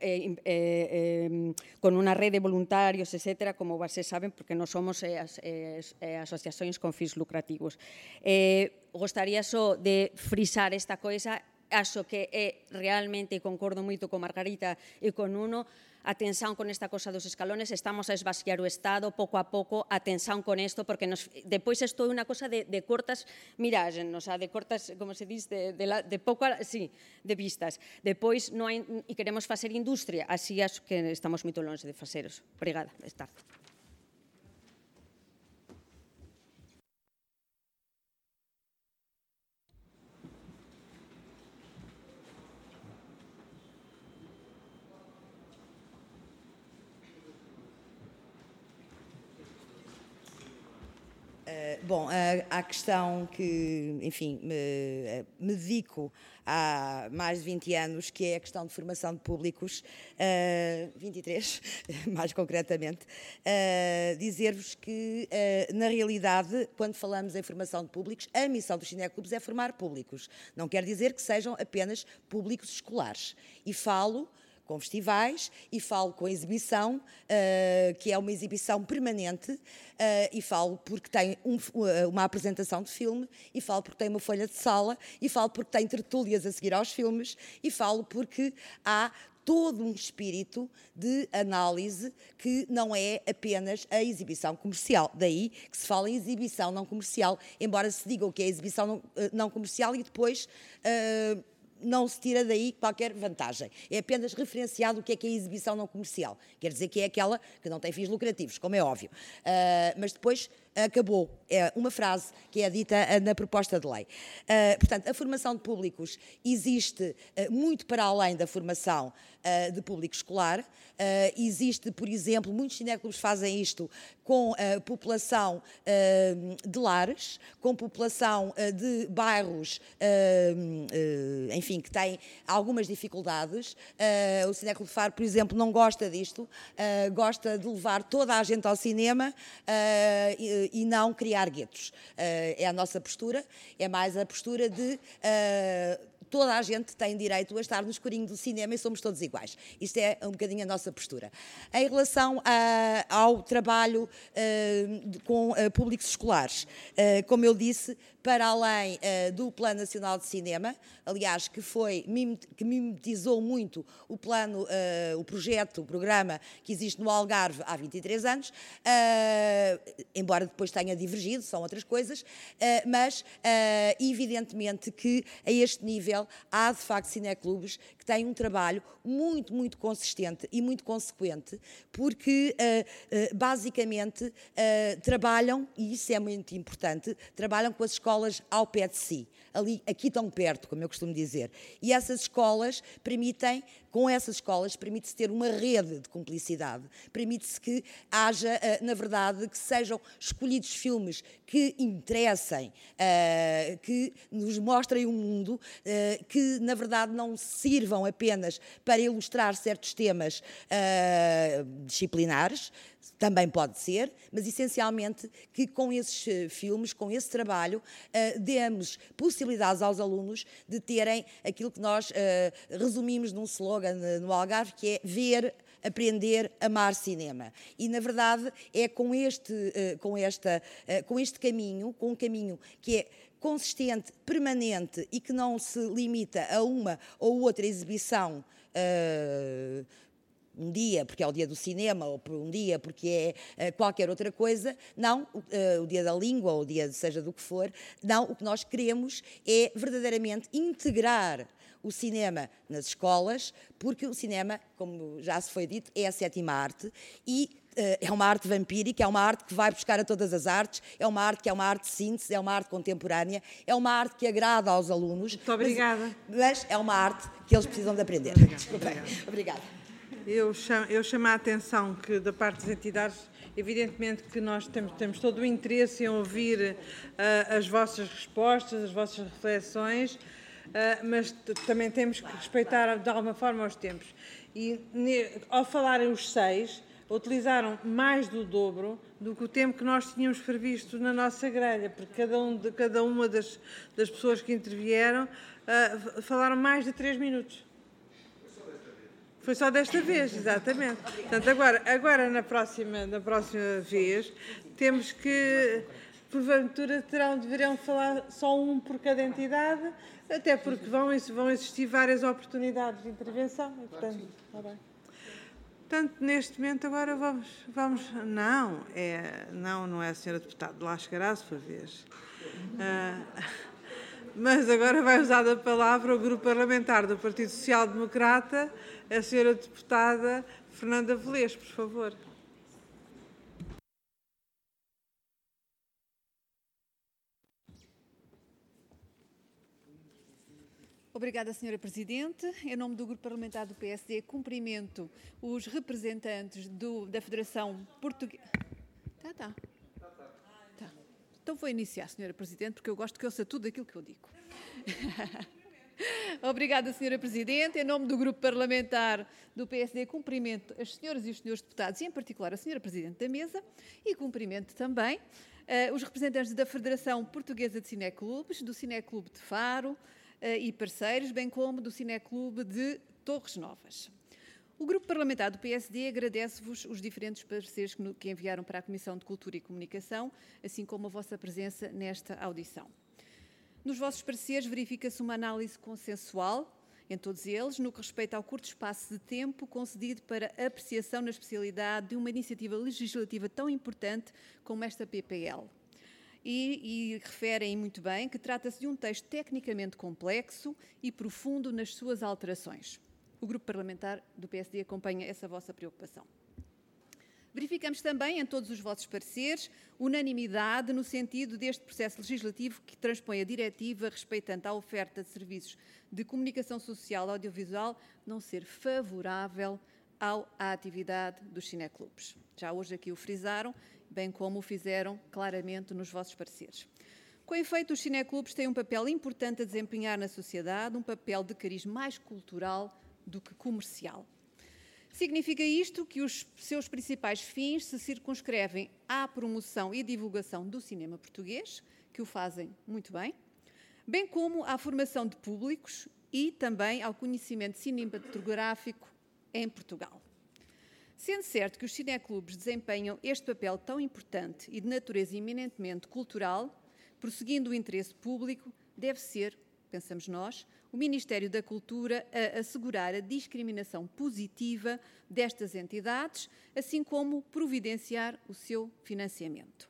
rede de voluntarios, etc., como vocês saben, porque non somos asociacións con fins lucrativos. Gostaría só de frisar esta coisa. Acho que é realmente, e concordo moito con Margarita e con Nuno, atención con esta cosa dos escalones, estamos a esvaciar o Estado pouco a pouco, atención con isto, porque depois isto é unha cosa de cortas miraxes, de cortas, como se diz, de vistas. Depois non hai, e queremos facer industria, así acho que estamos moito longe de faceros. Obrigada, estar. Bom, a questão que, enfim, me dedico há mais de 20 anos, que é a questão de formação de públicos, 23, mais concretamente, dizer-vos que, na realidade, quando falamos em formação de públicos, a missão dos cineclubes é formar públicos. Não quer dizer que sejam apenas públicos escolares. E falo com festivais e falo com a exibição, que é uma exibição permanente, e falo porque tem uma apresentação de filme, e falo porque tem uma folha de sala, e falo porque tem tertúlias a seguir aos filmes, e falo porque há todo um espírito de análise que não é apenas a exibição comercial. Daí que se fala em exibição não comercial, embora se diga o que é exibição não comercial e depois não se tira daí qualquer vantagem. É apenas referenciado o que é exibição não comercial. Quer dizer que é aquela que não tem fins lucrativos, como é óbvio. Mas depois acabou. É uma frase que é dita na proposta de lei. Portanto, a formação de públicos existe muito para além da formação de público escolar. Existe, por exemplo, muitos cineclubes fazem isto com a população de lares, com população de bairros, enfim, que têm algumas dificuldades. O Cineclube de Faro, por exemplo, não gosta disto, gosta de levar toda a gente ao cinema e não criar guetos. É a nossa postura, é mais a postura de toda a gente tem direito a estar no escurinho do cinema e somos todos iguais. Isto é um bocadinho a nossa postura. Em relação ao trabalho com públicos escolares, como eu disse, para além do Plano Nacional de Cinema, aliás, que mimetizou muito o plano, o projeto, o programa que existe no Algarve há 23 anos, embora depois tenha divergido, são outras coisas, mas evidentemente que a este nível há de facto cineclubes que têm um trabalho muito, muito consistente e muito consequente, porque basicamente trabalham, e isso é muito importante, trabalham com as escolas ao pé de si, aqui tão perto, como eu costumo dizer. E essas escolas permite-se ter uma rede de cumplicidade, permite-se que haja, na verdade, que sejam escolhidos filmes que interessem, que nos mostrem um mundo, que, na verdade, não sirvam apenas para ilustrar certos temas disciplinares, também pode ser, mas essencialmente que com esses filmes, com esse trabalho, demos possibilidades aos alunos de terem aquilo que nós resumimos num slogan no Algarve, que é ver, aprender, amar cinema. E, na verdade, é com este caminho, com um caminho que é consistente, permanente e que não se limita a uma ou outra exibição um dia porque é o dia do cinema, ou por um dia porque é qualquer outra coisa, não, o dia da língua, ou o dia seja do que for, não, o que nós queremos é verdadeiramente integrar o cinema nas escolas, porque o cinema, como já se foi dito, é a sétima arte e é uma arte vampírica, é uma arte que vai buscar a todas as artes, é uma arte que é uma arte de síntese, é uma arte contemporânea, é uma arte que agrada aos alunos. Muito obrigada. Mas é uma arte que eles precisam de aprender. Obrigada. Eu chamo a atenção que, da parte das entidades, evidentemente que nós temos todo o interesse em ouvir as vossas respostas, as vossas reflexões, mas também temos que respeitar, de alguma forma, os tempos. E, ao falarem os 6, utilizaram mais do dobro do que o tempo que nós tínhamos previsto na nossa grelha, porque cada uma das pessoas que intervieram falaram mais de 3 minutos. Foi só desta vez, exatamente. Portanto, agora na próxima vez, temos que, porventura, deverão falar só um por cada entidade, até porque vão existir várias oportunidades de intervenção. E, portanto, está bem. Portanto, neste momento, agora vamos... Não é a senhora deputada, lá chegará a sua vez. Mas agora vai usar a palavra o grupo parlamentar do Partido Social Democrata, a senhora deputada Fernanda Velez, por favor. Obrigada, Sra. Presidente. Em nome do Grupo Parlamentar do PSD, cumprimento os representantes da Federação Portuguesa... Tá. Então vou iniciar, Sra. Presidente, porque eu gosto que ouça tudo aquilo que eu digo. Obrigada, Sra. Presidente. Em nome do Grupo Parlamentar do PSD, cumprimento as senhoras e os senhores deputados, e em particular a Sra. Presidente da Mesa, e cumprimento também os representantes da Federação Portuguesa de Cineclubes, do Cineclube de Faro e parceiros, bem como do Cineclube de Torres Novas. O Grupo Parlamentar do PSD agradece-vos os diferentes pareceres que enviaram para a Comissão de Cultura e Comunicação, assim como a vossa presença nesta audição. Nos vossos pareceres verifica-se uma análise consensual, em todos eles, no que respeita ao curto espaço de tempo concedido para apreciação na especialidade de uma iniciativa legislativa tão importante como esta PPL. e referem muito bem que trata-se de um texto tecnicamente complexo e profundo nas suas alterações. O Grupo Parlamentar do PSD acompanha essa vossa preocupação. Verificamos também em todos os vossos pareceres unanimidade no sentido deste processo legislativo que transpõe a diretiva respeitante à oferta de serviços de comunicação social audiovisual não ser favorável à atividade dos cineclubes. Já hoje aqui o frisaram, bem como o fizeram claramente nos vossos pareceres. Com efeito, os cineclubes têm um papel importante a desempenhar na sociedade, um papel de cariz mais cultural do que comercial. Significa isto que os seus principais fins se circunscrevem à promoção e divulgação do cinema português, que o fazem muito bem como à formação de públicos e também ao conhecimento cinematográfico em Portugal. Sendo certo que os cineclubes desempenham este papel tão importante e de natureza eminentemente cultural, prosseguindo o interesse público, deve ser, pensamos nós, o Ministério da Cultura a assegurar a discriminação positiva destas entidades, assim como providenciar o seu financiamento.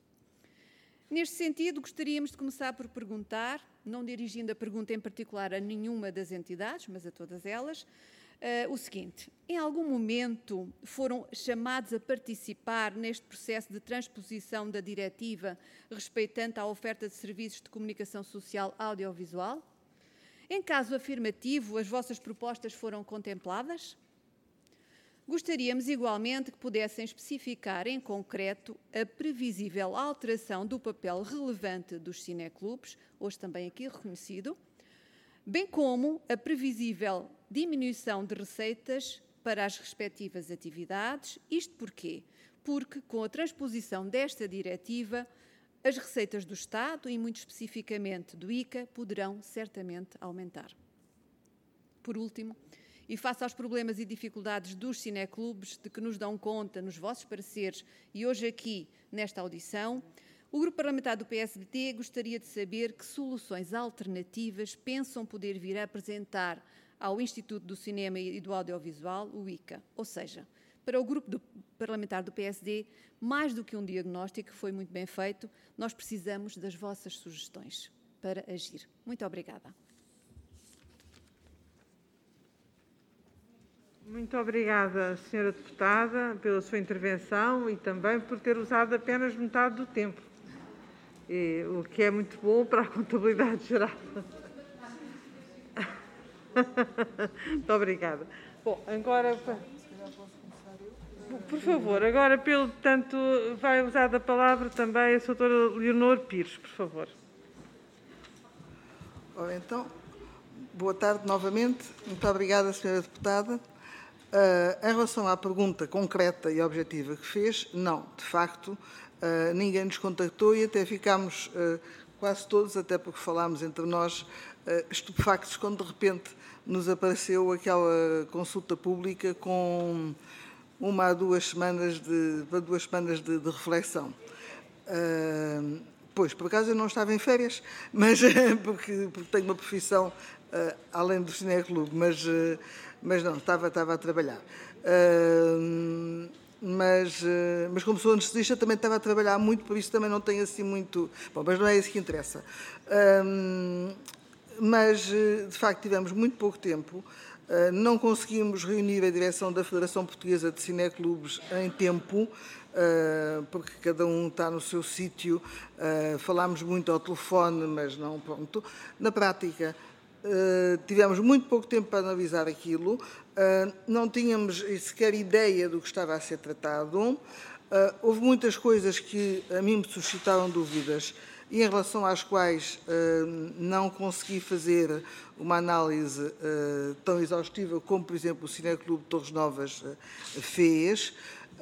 Neste sentido, gostaríamos de começar por perguntar, não dirigindo a pergunta em particular a nenhuma das entidades, mas a todas elas, o seguinte: em algum momento foram chamados a participar neste processo de transposição da diretiva respeitante à oferta de serviços de comunicação social audiovisual? Em caso afirmativo, as vossas propostas foram contempladas? Gostaríamos igualmente que pudessem especificar em concreto a previsível alteração do papel relevante dos cineclubes, hoje também aqui reconhecido, bem como a previsível diminuição de receitas para as respectivas atividades. Isto porquê? Porque, com a transposição desta diretiva, as receitas do Estado, e muito especificamente do ICA, poderão certamente aumentar. Por último, e face aos problemas e dificuldades dos cineclubes de que nos dão conta nos vossos pareceres e hoje aqui nesta audição, o Grupo Parlamentar do PSD gostaria de saber que soluções alternativas pensam poder vir a apresentar ao Instituto do Cinema e do Audiovisual, o ICA. Ou seja, para o Grupo Parlamentar do PSD, mais do que um diagnóstico, que foi muito bem feito, nós precisamos das vossas sugestões para agir. Muito obrigada. Muito obrigada, Sra. Deputada, pela sua intervenção e também por ter usado apenas metade do tempo, o que é muito bom para a contabilidade geral. Muito obrigada. Bom, agora, por favor, agora, portanto, vai usar a palavra também a Sra. Leonor Pires, por favor. Ora, então, boa tarde novamente. Muito obrigada, Sra. Deputada. Em relação à pergunta concreta e objetiva que fez, não, de facto, ninguém nos contactou e até ficámos quase todos, até porque falámos entre nós, estupefactos quando de repente nos apareceu aquela consulta pública com uma a 2 semanas de reflexão. Pois, por acaso eu não estava em férias, mas porque tenho uma profissão além do cineclube, mas não, estava a trabalhar. Mas como sou anestesista também estava a trabalhar muito, por isso também não tenho assim muito... Bom, mas não é isso que interessa. Mas, de facto, tivemos muito pouco tempo, não conseguimos reunir a direção da Federação Portuguesa de Cineclubes em tempo, porque cada um está no seu sítio, falámos muito ao telefone, mas não pronto. Na prática, tivemos muito pouco tempo para analisar aquilo, não tínhamos sequer ideia do que estava a ser tratado, houve muitas coisas que a mim me suscitaram dúvidas e em relação às quais não consegui fazer uma análise tão exaustiva como, por exemplo, o Cineclube de Torres Novas fez.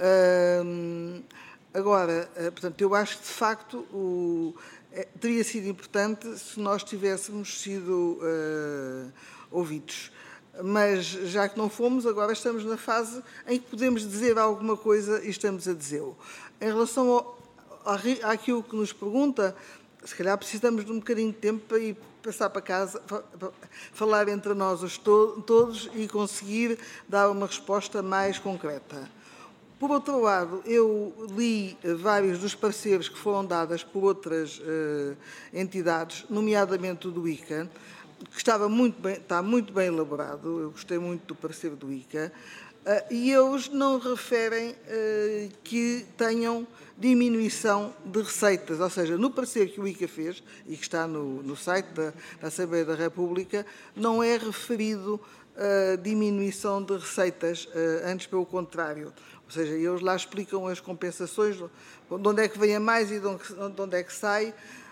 Agora, portanto, eu acho que, de facto, teria sido importante se nós tivéssemos sido ouvidos. Mas, já que não fomos, agora estamos na fase em que podemos dizer alguma coisa e estamos a dizê-lo. Em relação àquilo que nos pergunta, se calhar precisamos de um bocadinho de tempo para ir passar para casa, falar entre nós todos e conseguir dar uma resposta mais concreta. Por outro lado, eu li vários dos pareceres que foram dados por outras entidades, nomeadamente o do ICA, que está muito bem elaborado. Eu gostei muito do parecer do ICA, e eles não referem que tenham diminuição de receitas, ou seja, no parecer que o ICA fez, e que está no site da Assembleia da República, não é referido diminuição de receitas, antes pelo contrário. Ou seja, eles lá explicam as compensações, de onde é que vem a mais e de onde é que sai.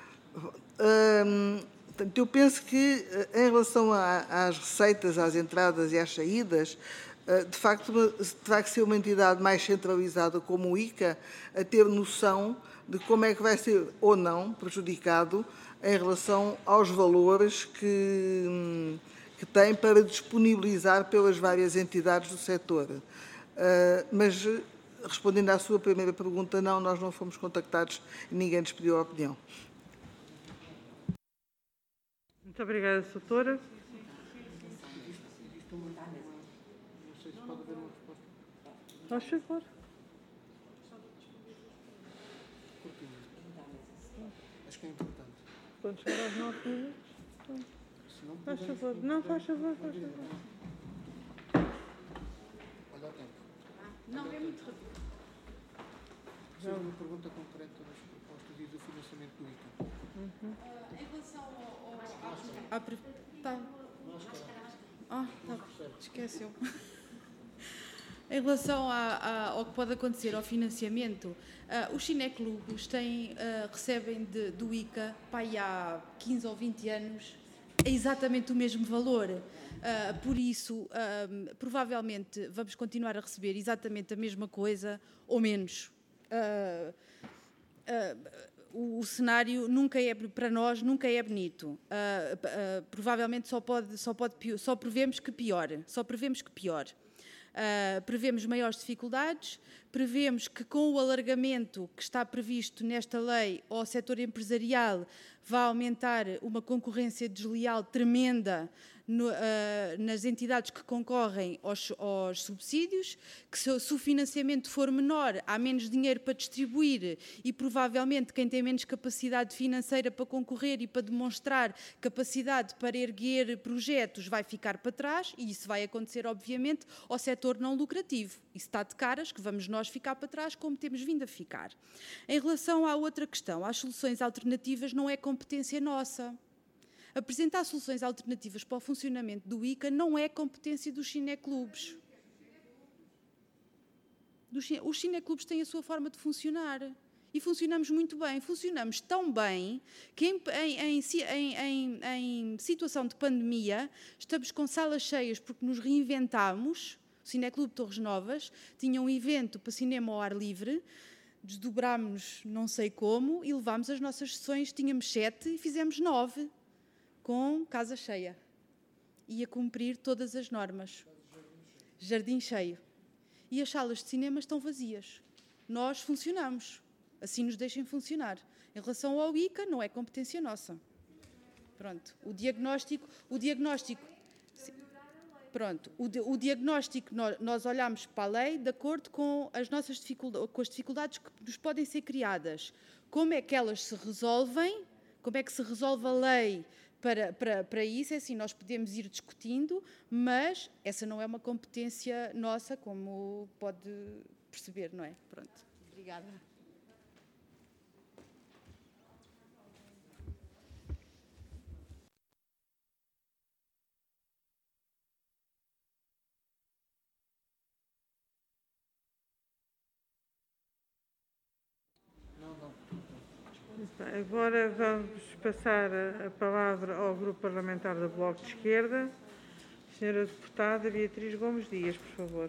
Portanto, eu penso que, em relação às receitas, às entradas e às saídas, de facto, terá que ser uma entidade mais centralizada como o ICA a ter noção de como é que vai ser ou não prejudicado em relação aos valores que tem para disponibilizar pelas várias entidades do setor. Mas, respondendo à sua primeira pergunta, não, nós não fomos contactados e ninguém nos pediu a opinião. Muito obrigada, doutora. Faz favor. Acho que é importante. Quando chegar aos 9 minutos. Faz favor. Não, faz favor, faz favor. Olha o tempo. Não, é muito rápido. Já uma pergunta concreta das propostas e do financiamento do ICA. Em relação ao... esqueceu. Em relação ao que pode acontecer ao financiamento, os cineclubes recebem do ICA, há 15 ou 20 anos, exatamente o mesmo valor. Por isso, provavelmente, vamos continuar a receber exatamente a mesma coisa ou menos. O cenário nunca é, para nós, nunca é bonito. Provavelmente só prevemos que piore. Prevemos maiores dificuldades, prevemos que com o alargamento que está previsto nesta lei ao setor empresarial vai aumentar uma concorrência desleal tremenda nas entidades que concorrem aos subsídios, que se o financiamento for menor, há menos dinheiro para distribuir e provavelmente quem tem menos capacidade financeira para concorrer e para demonstrar capacidade para erguer projetos vai ficar para trás e isso vai acontecer, obviamente, ao setor não lucrativo. Isso está de caras que vamos nós ficar para trás como temos vindo a ficar. Em relação à outra questão, às soluções alternativas, não é competência nossa. Apresentar soluções alternativas para o funcionamento do ICA não é competência dos cineclubes. Os cineclubes têm a sua forma de funcionar e funcionamos muito bem. Funcionamos tão bem que em situação de pandemia estamos com salas cheias porque nos reinventámos. O Cineclube Torres Novas tinha um evento para cinema ao ar livre, desdobrámos-nos não sei como e levámos as nossas sessões, tínhamos 7 e fizemos 9. Com casa cheia e a cumprir todas as normas. Jardim cheio. E as salas de cinema estão vazias. Nós funcionamos. Assim nos deixem funcionar. Em relação ao ICA, não é competência nossa. Pronto. O diagnóstico pronto. O diagnóstico, nós olhamos para a lei de acordo com as nossas dificuldades que nos podem ser criadas. Como é que elas se resolvem? Como é que se resolve a lei? Para isso, é assim, nós podemos ir discutindo, mas essa não é uma competência nossa, como pode perceber, não é? Pronto. Obrigada. Agora vamos passar a palavra ao Grupo Parlamentar do Bloco de Esquerda. Senhora Deputada Beatriz Gomes Dias, por favor.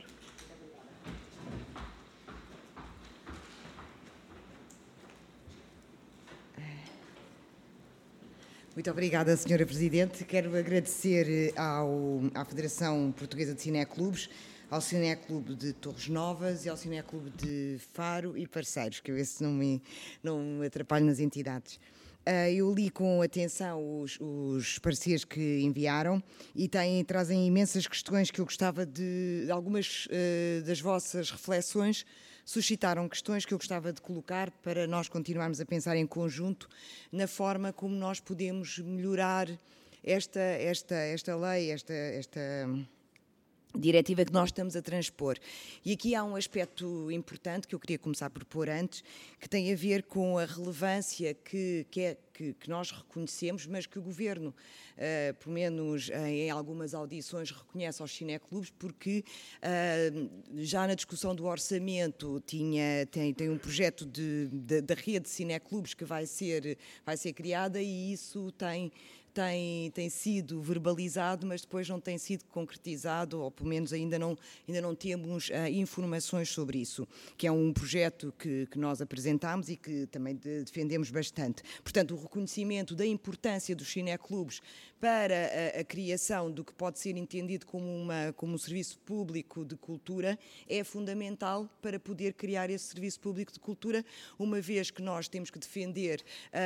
Muito obrigada, Senhora Presidente. Quero agradecer à Federação Portuguesa de Cineclubes, ao Cineclube de Torres Novas e ao Cineclube de Faro e parceiros, que eu esse não me atrapalho nas entidades. Eu li com atenção os pareceres que enviaram e trazem imensas questões que eu gostava de algumas das vossas reflexões suscitaram questões que eu gostava de colocar para nós continuarmos a pensar em conjunto na forma como nós podemos melhorar esta lei, esta diretiva que nós estamos a transpor. E aqui há um aspecto importante que eu queria começar por pôr antes, que tem a ver com a relevância que nós reconhecemos, mas que o Governo, pelo menos em algumas audições, reconhece aos cineclubes, porque já na discussão do orçamento tem um projeto da rede de cineclubes que vai ser criada, e isso tem sido verbalizado, mas depois não tem sido concretizado, ou pelo menos ainda não temos informações sobre isso, que é um projeto que nós apresentámos e que também defendemos bastante. Portanto, o reconhecimento da importância dos cineclubes para a criação do que pode ser entendido como um serviço público de cultura é fundamental para poder criar esse serviço público de cultura, uma vez que nós temos que defender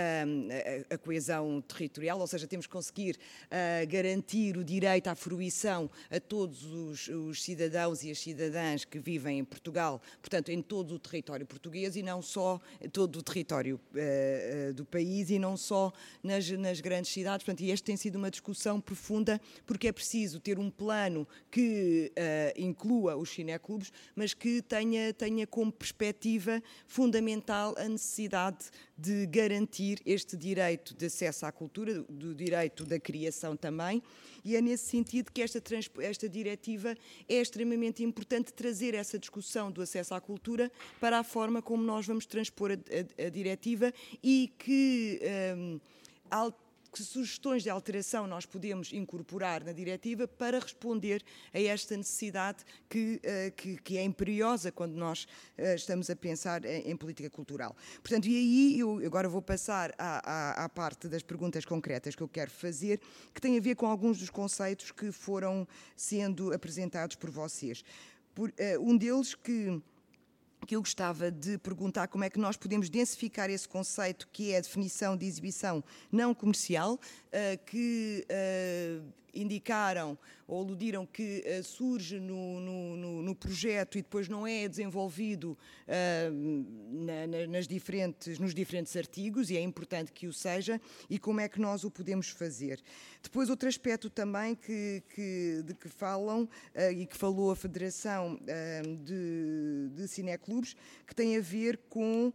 a coesão territorial, ou seja, temos que conseguir garantir o direito à fruição a todos os cidadãos e as cidadãs que vivem em Portugal, portanto, em todo o território português e não só todo o território do país e não só nas grandes cidades. Portanto, e esta tem sido uma discussão profunda, porque é preciso ter um plano que inclua os cineclubes, mas que tenha como perspectiva fundamental a necessidade de garantir este direito de acesso à cultura, do direito da criação também, e é nesse sentido que esta diretiva é extremamente importante trazer essa discussão do acesso à cultura para a forma como nós vamos transpor a diretiva e que sugestões de alteração nós podemos incorporar na diretiva para responder a esta necessidade que é imperiosa quando nós estamos a pensar em política cultural. Portanto, e aí eu agora vou passar à parte das perguntas concretas que eu quero fazer, que tem a ver com alguns dos conceitos que foram sendo apresentados por vocês. Um deles que eu gostava de perguntar como é que nós podemos densificar esse conceito, que é a definição de exibição não comercial, que indicaram ou aludiram que surge no projeto e depois não é desenvolvido nos diferentes artigos, e é importante que o seja, e como é que nós o podemos fazer. Depois, outro aspecto também de que falam e que falou a Federação de Cineclubes, que tem a ver com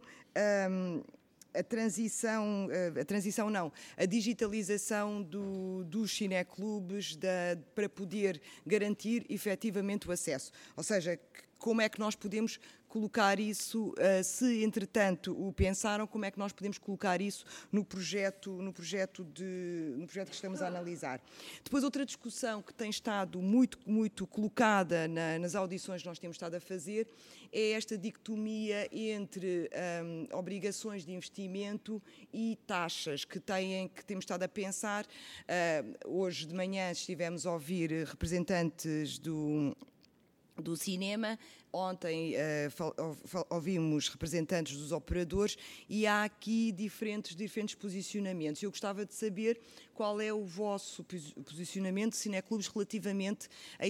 a digitalização dos cineclubes para poder garantir efetivamente o acesso. Ou seja, como é que nós podemos colocar isso, se entretanto o pensaram, como é que nós podemos colocar isso no projeto que estamos a analisar. Depois, outra discussão que tem estado muito, muito colocada nas audições que nós temos estado a fazer é esta dicotomia entre obrigações de investimento e taxas que temos estado a pensar. Hoje de manhã estivemos a ouvir representantes do cinema, ontem ouvimos representantes dos operadores e há aqui diferentes posicionamentos. Eu gostava de saber qual é o vosso posicionamento, cineclubes, relativamente a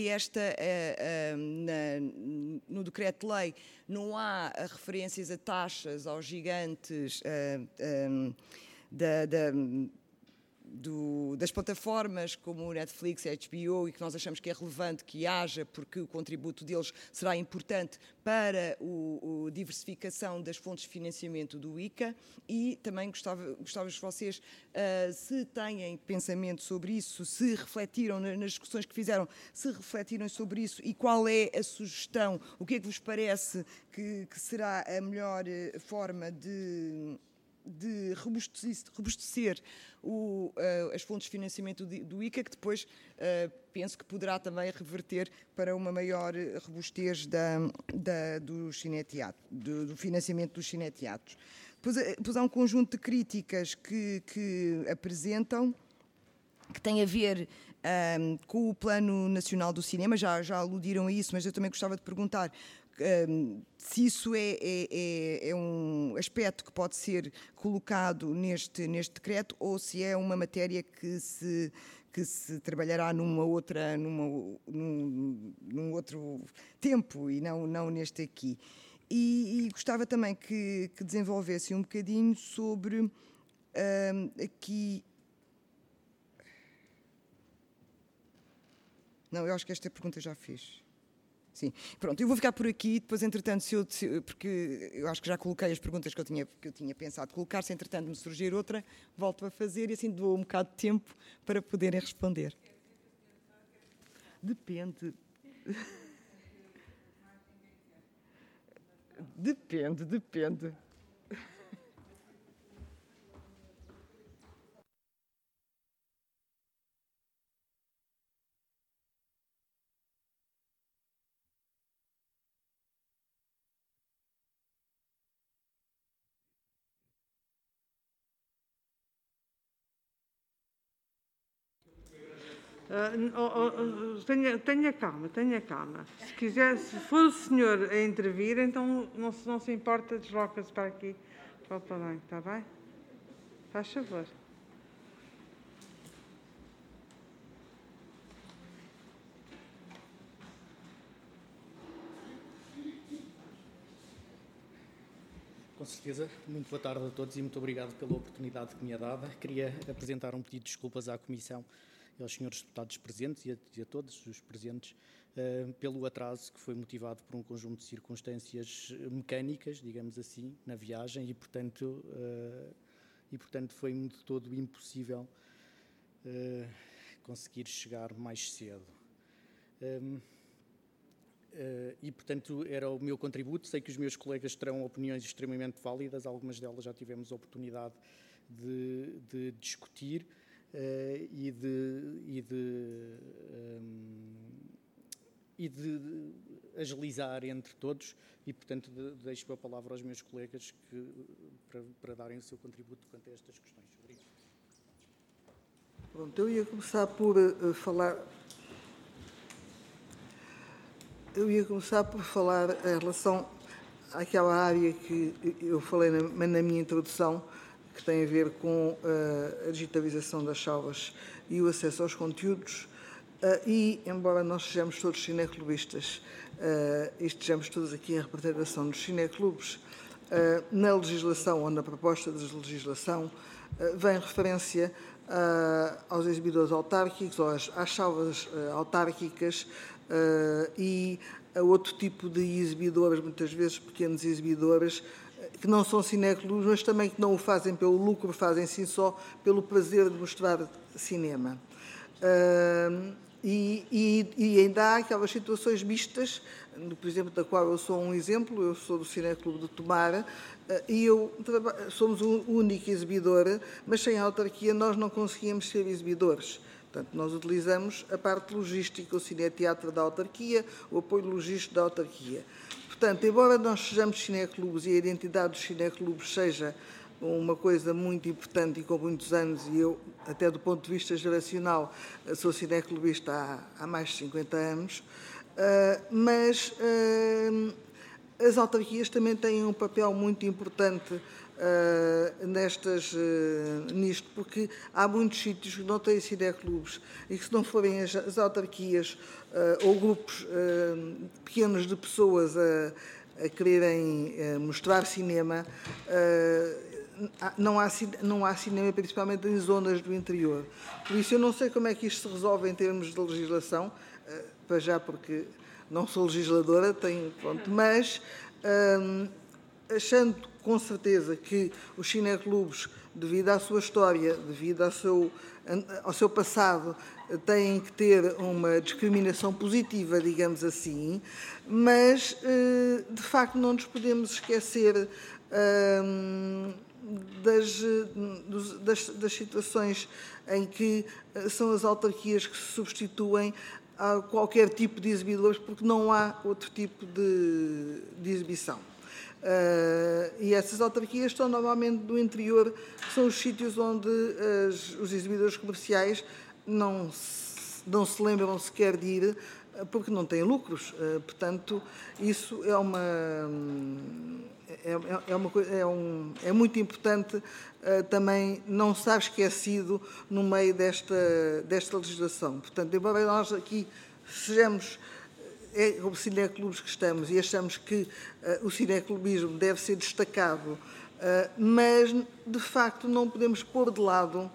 no decreto-lei não há referências a taxas aos gigantes das plataformas como o Netflix e a HBO, e que nós achamos que é relevante que haja, porque o contributo deles será importante para a diversificação das fontes de financiamento do ICA, e também gostava de vocês, se têm pensamento sobre isso, se refletiram nas discussões que fizeram, se refletiram sobre isso e qual é a sugestão, o que é que vos parece que será a melhor forma de robustecer as fontes de financiamento do ICA, que depois penso que poderá também reverter para uma maior robustez do financiamento dos cineteatros. Depois há um conjunto de críticas que apresentam, que tem a ver com o Plano Nacional do Cinema, já aludiram a isso, mas eu também gostava de perguntar se isso é um aspecto que pode ser colocado neste decreto ou se é uma matéria que se trabalhará num outro tempo e não neste aqui. E gostava também que desenvolvesse um bocadinho sobre aqui... Não, eu acho que esta pergunta já fiz. Sim, pronto, eu vou ficar por aqui, depois, entretanto, porque eu acho que já coloquei as perguntas que eu tinha pensado colocar, se entretanto me surgir outra, volto a fazer e assim dou um bocado de tempo para poderem responder. Depende. Depende. Tenha calma. Se quiser, se for o senhor a intervir, então não se importa, desloca-se para aqui, para o palanque, está bem? Faz favor. Com certeza. Muito boa tarde a todos e muito obrigado pela oportunidade que me é dada. Queria apresentar um pedido de desculpas à Comissão e aos senhores deputados presentes e a todos os presentes pelo atraso que foi motivado por um conjunto de circunstâncias mecânicas, digamos assim, na viagem e, portanto, foi-me de todo impossível conseguir chegar mais cedo. E, portanto, era o meu contributo. Sei que os meus colegas terão opiniões extremamente válidas, algumas delas já tivemos a oportunidade de discutir e de agilizar entre todos e, portanto, deixo a palavra aos meus colegas para darem o seu contributo quanto a estas questões. Obrigado. Pronto, eu ia começar por falar em relação àquela área que eu falei na minha introdução, que tem a ver com a digitalização das salas e o acesso aos conteúdos. E, embora nós sejamos todos cineclubistas e estejamos todos aqui em representação dos cineclubes, na legislação ou na proposta de legislação vem referência aos exibidores autárquicos, ou às salas autárquicas e a outro tipo de exibidores, muitas vezes pequenos exibidores, que não são cineclubes, mas também que não o fazem pelo lucro, fazem sim só pelo prazer de mostrar cinema. E ainda há aquelas situações mistas, por exemplo, da qual eu sou um exemplo. Eu sou do Cineclube de Tomar e somos o único exibidor, mas sem autarquia nós não conseguíamos ser exibidores. Portanto, nós utilizamos a parte logística, o cineteatro da autarquia, o apoio logístico da autarquia. Portanto, embora nós sejamos cineclubes e a identidade dos cineclubes seja uma coisa muito importante e com muitos anos, e eu, até do ponto de vista geracional, sou cineclubista há mais de 50 anos, mas as autarquias também têm um papel muito importante nisto, porque há muitos sítios que não têm cineclubes e que, se não forem as autarquias ou grupos pequenos de pessoas a quererem mostrar cinema, não há cinema, principalmente em zonas do interior. Por isso, eu não sei como é que isto se resolve em termos de legislação, para já, porque não sou legisladora, mas achando com certeza que os cineclubes, devido à sua história, devido ao seu passado, têm que ter uma discriminação positiva, digamos assim, mas, de facto, não nos podemos esquecer das situações em que são as autarquias que se substituem a qualquer tipo de exibidores, porque não há outro tipo de exibição. E essas autarquias estão normalmente no interior, que são os sítios onde os exibidores comerciais não se lembram sequer de ir, porque não têm lucros. Portanto, isso é é muito importante também não estar esquecido no meio desta legislação. Portanto, embora nós aqui sejamos como cineclubes que estamos e achamos que o cineclubismo deve ser destacado, mas, de facto, não podemos pôr de lado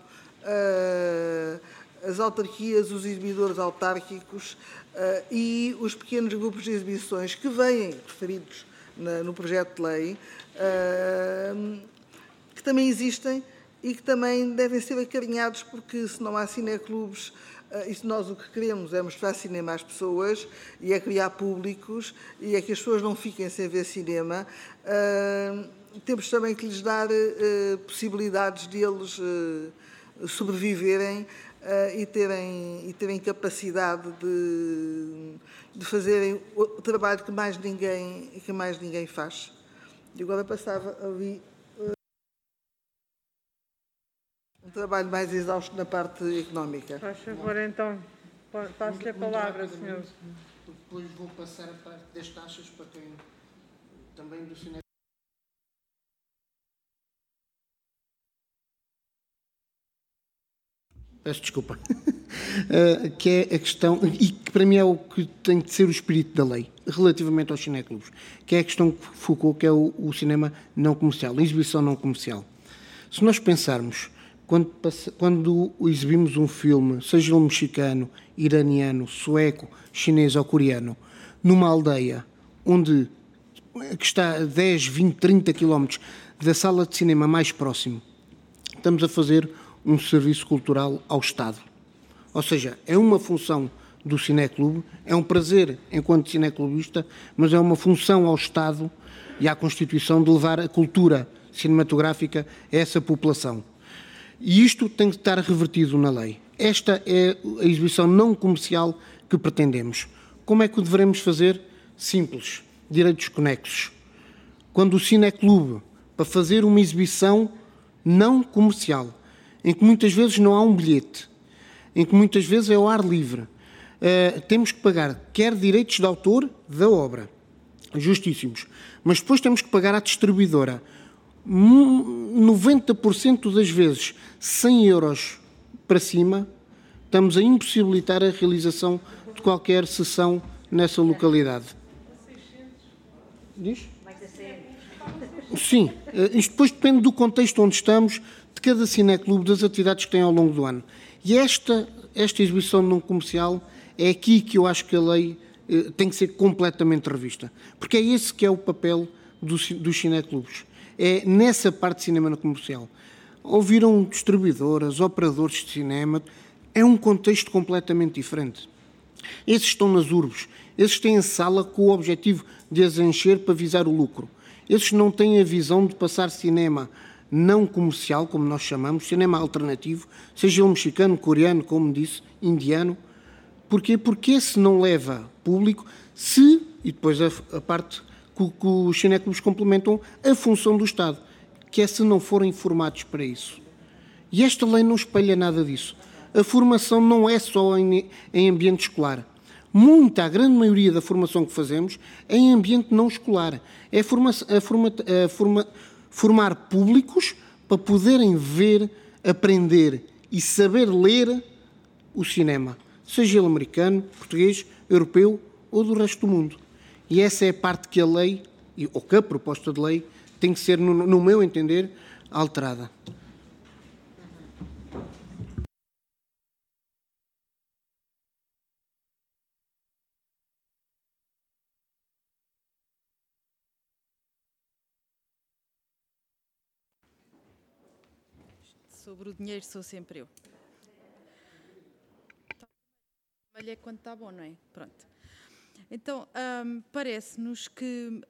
as autarquias, os exibidores autárquicos e os pequenos grupos de exibições que vêm referidos no projeto de lei, que também existem e que também devem ser acarinhados, porque se não há cineclubes, e se nós o que queremos é mostrar cinema às pessoas e é criar públicos e é que as pessoas não fiquem sem ver cinema, temos também que lhes dar possibilidades de eles sobreviverem e terem capacidade de fazerem o trabalho que mais ninguém faz. E agora passava ali um trabalho mais exausto na parte económica. Faz favor, então, passo-lhe a palavra, senhor. Depois vou passar a parte das taxas para quem também do cinema. Peço desculpa. Que é a questão, e que para mim é o que tem de ser o espírito da lei, relativamente aos cineclubes, que é a questão que focou, que é o cinema não comercial, a exibição não comercial. Se nós pensarmos, quando exibimos um filme, seja ele mexicano, iraniano, sueco, chinês ou coreano, numa aldeia que está a 10, 20, 30 quilómetros da sala de cinema mais próximo, estamos a fazer um serviço cultural ao Estado. Ou seja, é uma função do cineclube, é um prazer enquanto cineclubista, mas é uma função ao Estado e à Constituição de levar a cultura cinematográfica a essa população. E isto tem que estar revertido na lei. Esta é a exibição não comercial que pretendemos. Como é que o devemos fazer? Simples. Direitos conexos. Quando o cineclube, para fazer uma exibição não comercial, em que muitas vezes não há um bilhete, em que muitas vezes é ao ar livre, temos que pagar quer direitos de autor da obra, justíssimos, mas depois temos que pagar à distribuidora 90% das vezes 100 euros para cima, estamos a impossibilitar a realização de qualquer sessão nessa localidade. Diz? Sim, isto depois depende do contexto onde estamos, de cada cineclube, das atividades que tem ao longo do ano. E esta exibição não comercial é aqui que eu acho que a lei tem que ser completamente revista. Porque é esse que é o papel dos cineclubes. É nessa parte de cinema não comercial. Ouviram distribuidoras, operadores de cinema, é um contexto completamente diferente. Esses estão nas urbes, esses têm a sala com o objetivo de as encher para visar o lucro. Esses não têm a visão de passar cinema não comercial, como nós chamamos, cinema alternativo, seja ele mexicano, coreano, como disse, indiano. Porquê? Porque esse não leva público e depois a parte que os cineclubes complementam, a função do Estado, que é se não forem informados para isso. E esta lei não espelha nada disso. A formação não é só em ambiente escolar. A grande maioria da formação que fazemos é em ambiente não escolar. É formar públicos para poderem ver, aprender e saber ler o cinema, seja ele americano, português, europeu ou do resto do mundo. E essa é a parte que a lei, ou que a proposta de lei, tem que ser, no meu entender, alterada. Sobre o dinheiro sou sempre eu. Olha quando está bom, não é? Pronto. Então, parece-nos que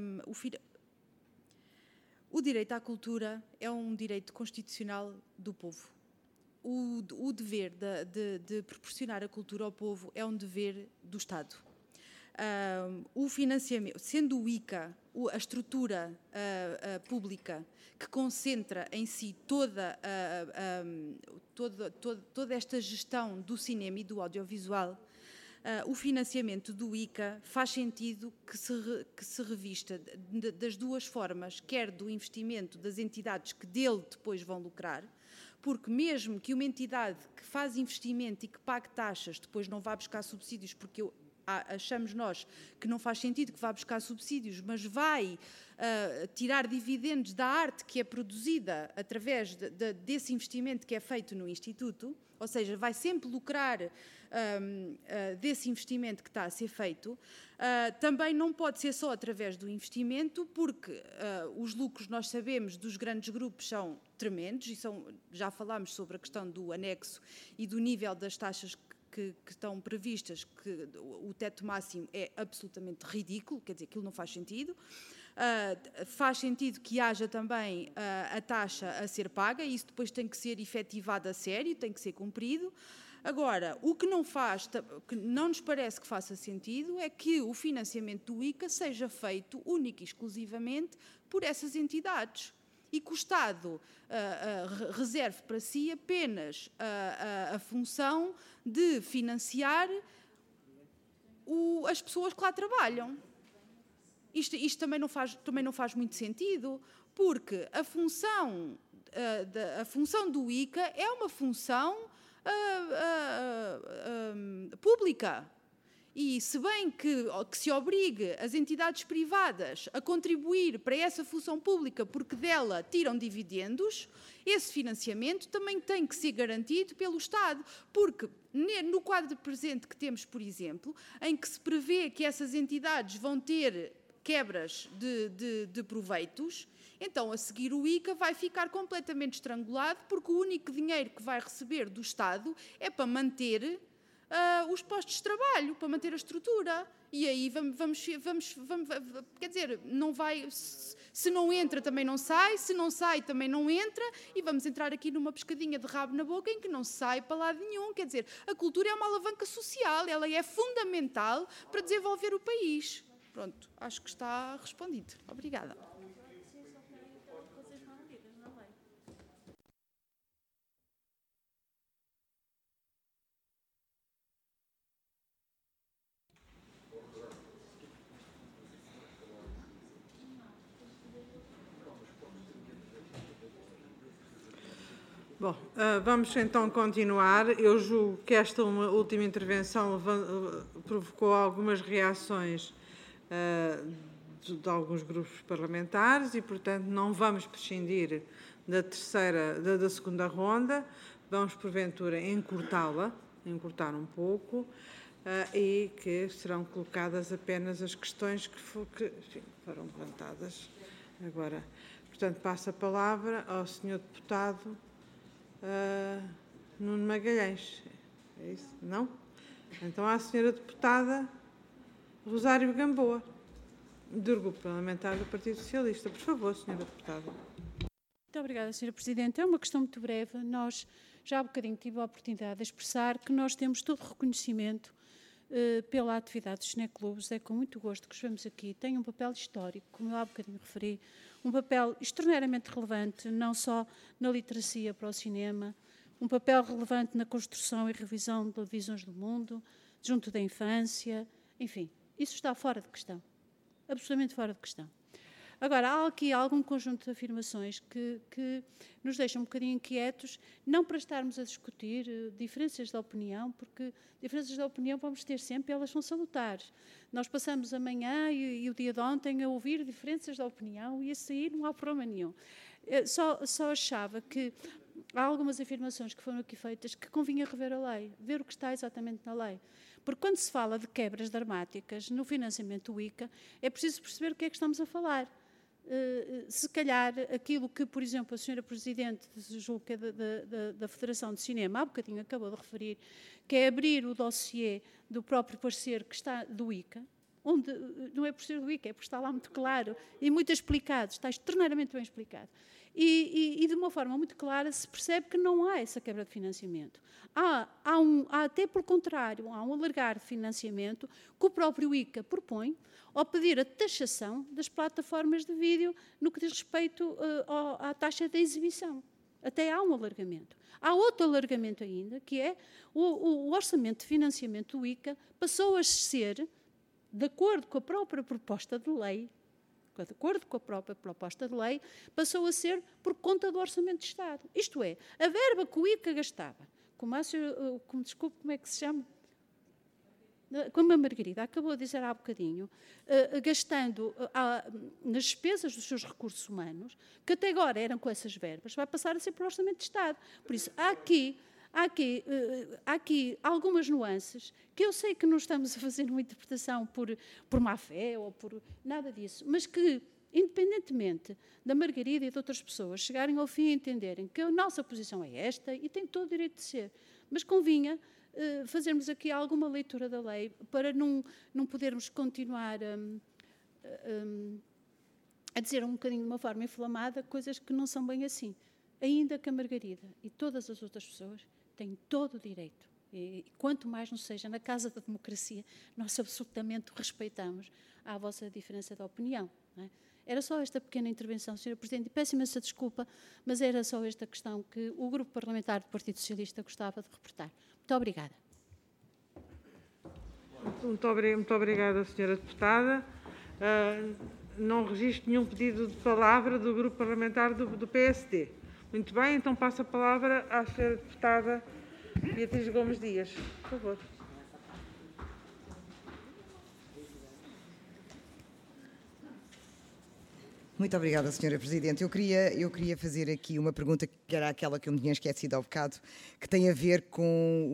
o direito à cultura é um direito constitucional do povo. O dever de proporcionar a cultura ao povo é um dever do Estado. O financiamento, sendo o ICA a estrutura pública que concentra em si toda esta gestão do cinema e do audiovisual, o financiamento do ICA faz sentido que se revista das duas formas, quer do investimento das entidades que dele depois vão lucrar, porque mesmo que uma entidade que faz investimento e que pague taxas depois não vá buscar subsídios, porque achamos nós que não faz sentido que vá buscar subsídios, mas vai tirar dividendos da arte que é produzida através desse investimento que é feito no Instituto, ou seja, vai sempre lucrar desse investimento que está a ser feito. Também não pode ser só através do investimento, porque os lucros, nós sabemos, dos grandes grupos são tremendos, e já falámos sobre a questão do anexo e do nível das taxas que estão previstas, que o teto máximo é absolutamente ridículo, quer dizer, aquilo não faz sentido. Faz sentido que haja também a taxa a ser paga, e isso depois tem que ser efetivado a sério, tem que ser cumprido. Agora, o que não nos parece que faça sentido é que o financiamento do ICA seja feito única e exclusivamente por essas entidades, e que o Estado reserve para si apenas a função de financiar as pessoas que lá trabalham. Isto também não faz muito sentido, porque a função do ICA é uma função pública. E se bem que se obrigue as entidades privadas a contribuir para essa função pública porque dela tiram dividendos, esse financiamento também tem que ser garantido pelo Estado, porque no quadro presente que temos, por exemplo, em que se prevê que essas entidades vão ter quebras de proveitos, então a seguir o ICA vai ficar completamente estrangulado, porque o único dinheiro que vai receber do Estado é para manter os postos de trabalho, para manter a estrutura. E aí vamos quer dizer, não vai, se não entra também não sai, se não sai também não entra, e vamos entrar aqui numa pescadinha de rabo na boca em que não se sai para lado nenhum. Quer dizer, a cultura é uma alavanca social, ela é fundamental para desenvolver o país. Pronto, acho que está respondido. Obrigada. Bom, vamos então continuar. Eu julgo que esta última intervenção provocou algumas reações de alguns grupos parlamentares e, portanto, não vamos prescindir da segunda ronda. Vamos, porventura, encurtar um pouco, e que serão colocadas apenas as questões que foram levantadas. Agora, portanto, passo a palavra ao Sr. Deputado Nuno Magalhães. É isso? Não? Então, à Sra. Deputada Rosário Gamboa, do Grupo Parlamentar do Partido Socialista. Por favor, Sra. Deputada. Muito obrigada, Sra. Presidente. É uma questão muito breve. Nós, já há bocadinho, tive a oportunidade de expressar que nós temos todo o reconhecimento pela atividade dos cineclubes. É com muito gosto que os vemos aqui. Tem um papel histórico, como eu há bocadinho referi, um papel extraordinariamente relevante, não só na literacia para o cinema, um papel relevante na construção e revisão de visões do mundo, junto da infância, enfim, isso está fora de questão, absolutamente fora de questão. Agora, há aqui algum conjunto de afirmações que nos deixam um bocadinho inquietos, não para estarmos a discutir diferenças de opinião, porque diferenças de opinião vamos ter sempre, elas são salutares. Nós passamos a manhã e o dia de ontem a ouvir diferenças de opinião e a sair não há problema nenhum. Só achava que há algumas afirmações que foram aqui feitas que convinha rever a lei, ver o que está exatamente na lei. Porque quando se fala de quebras dramáticas no financiamento do ICA, é preciso perceber o que é que estamos a falar. Se calhar aquilo que, por exemplo, a Sra. Presidente da Federação de Cinema há bocadinho acabou de referir, que é abrir o dossiê do próprio parecer que está do ICA, onde não é por ser do ICA, é porque está lá muito claro e muito explicado, está extraordinariamente bem explicado. E de uma forma muito clara se percebe que não há essa quebra de financiamento. Há até pelo contrário, há um alargar de financiamento que o próprio ICA propõe ao pedir a taxação das plataformas de vídeo no que diz respeito à taxa de exibição. Até há um alargamento. Há outro alargamento ainda, que é o orçamento de financiamento do ICA passou a ser, de acordo com a própria proposta de lei, passou a ser por conta do Orçamento de Estado. Isto é, a verba que o ICA gastava, desculpe, como é que se chama? Como a Margarida acabou de dizer há bocadinho, gastando nas despesas dos seus recursos humanos, que até agora eram com essas verbas, vai passar a ser pelo Orçamento de Estado. Por isso, há aqui algumas nuances que eu sei que não estamos a fazer uma interpretação por má-fé ou por nada disso, mas que, independentemente da Margarida e de outras pessoas chegarem ao fim e entenderem que a nossa posição é esta e tem todo o direito de ser, mas convinha fazermos aqui alguma leitura da lei para não podermos continuar a dizer um bocadinho de uma forma inflamada coisas que não são bem assim. Ainda que a Margarida e todas as outras pessoas têm todo o direito, e quanto mais não seja na Casa da Democracia, nós absolutamente respeitamos a vossa diferença de opinião. Não é? Era só esta pequena intervenção, Sra. Presidente, e peço imensa desculpa, mas era só esta questão que o Grupo Parlamentar do Partido Socialista gostava de reportar. Muito obrigada. Muito obrigada, Sra. Deputada. Não registro nenhum pedido de palavra do Grupo Parlamentar do PSD. Muito bem, então passo a palavra à Sra. Deputada Beatriz Gomes Dias. Por favor. Muito obrigada, Sra. Presidente. Eu queria fazer aqui uma pergunta que era aquela que eu me tinha esquecido há bocado, que tem a ver com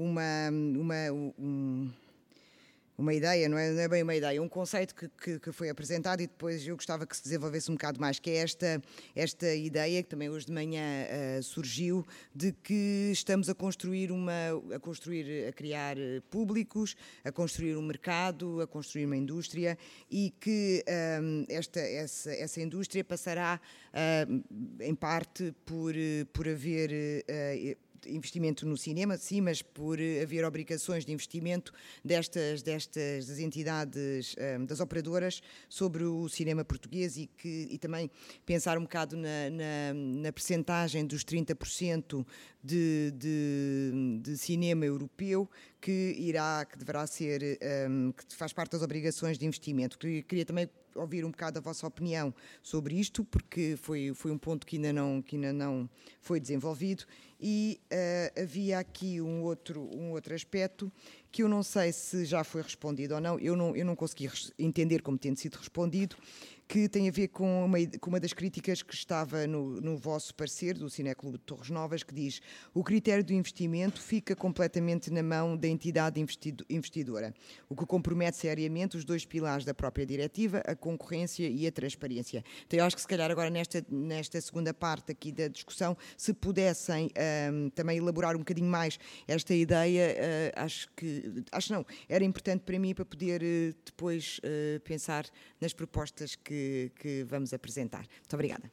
uma ideia, não é bem uma ideia, um conceito que foi apresentado e depois eu gostava que se desenvolvesse um bocado mais, que é esta ideia, que também hoje de manhã surgiu, de que estamos a criar públicos, a construir um mercado, a construir uma indústria e que essa indústria passará, em parte, por haver investimento no cinema, sim, mas por haver obrigações de investimento destas entidades, das operadoras, sobre o cinema português e também pensar um bocado na percentagem dos 30% de cinema europeu que deverá ser, que faz parte das obrigações de investimento. Queria também ouvir um bocado a vossa opinião sobre isto, porque foi um ponto que ainda não foi desenvolvido. E havia aqui um outro aspecto que eu não sei se já foi respondido ou não, eu não consegui entender como tendo sido respondido, que tem a ver com uma das críticas que estava no vosso parecer do Cineclube de Torres Novas, que diz: o critério do investimento fica completamente na mão da entidade investidora, o que compromete seriamente os dois pilares da própria diretiva, a concorrência e a transparência. Então eu acho que se calhar agora nesta segunda parte aqui da discussão, se pudessem também elaborar um bocadinho mais esta ideia, acho não, era importante para mim para poder depois pensar nas propostas que vamos apresentar. Muito obrigada.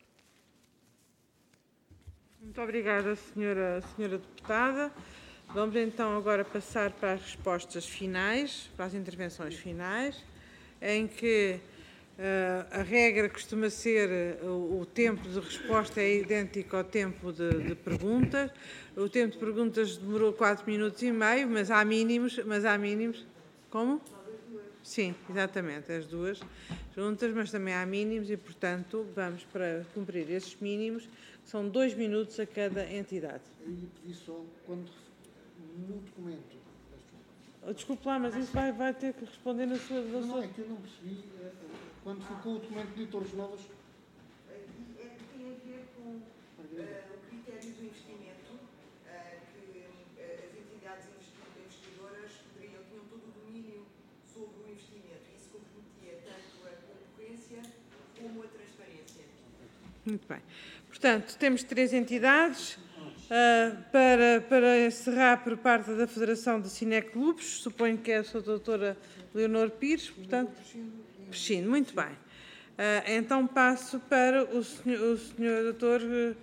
Muito obrigada, senhora deputada. Vamos então agora passar para as respostas finais, para as intervenções finais, em que a regra costuma ser o tempo de resposta é idêntico ao tempo de perguntas. O tempo de perguntas demorou 4 minutos e meio, mas há mínimos. Como? Sim, exatamente, as duas juntas, mas também há mínimos e, portanto, vamos para cumprir esses mínimos, que são 2 minutos a cada entidade. Eu lhe pedi só, quando no documento... Desculpe lá, mas isso vai ter que responder na sua... Não, é que eu não percebi, quando ficou o documento de Torres Novas... Tem a ver com o critério do investimento, que as entidades investidoras tinham todo o domínio sobre o investimento. Isso comprometia tanto a concorrência como a transparência. Muito bem. Portanto, temos 3 entidades. Para encerrar por parte da Federação de Cineclubes, suponho que é a sua doutora Leonor Pires, portanto... Peixino, muito bem. Então passo para o senhor doutor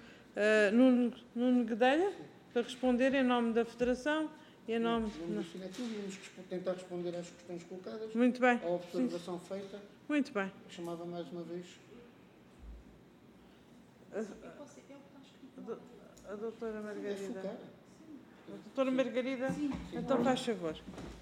Nuno Guedelha, para responder em nome da Federação e em nome... Vamos tentar responder às questões colocadas. Muito bem. A observação feita. Muito bem. Chamava mais uma vez. a doutora Margarida. A doutora Margarida, então faz favor.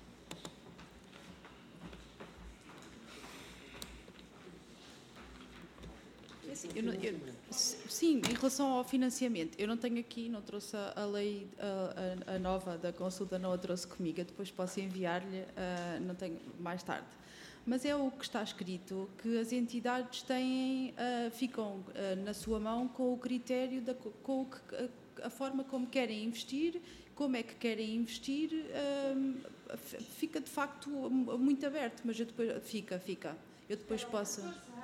Sim, em relação ao financiamento, eu não tenho aqui, não trouxe a lei a nova da consulta, não a trouxe comigo, eu depois posso enviar-lhe, não tenho, mais tarde. Mas é o que está escrito, que as entidades têm, ficam na sua mão com o critério, com a forma como querem investir, como é que querem investir, fica de facto muito aberto, mas eu depois, fica. Eu depois posso...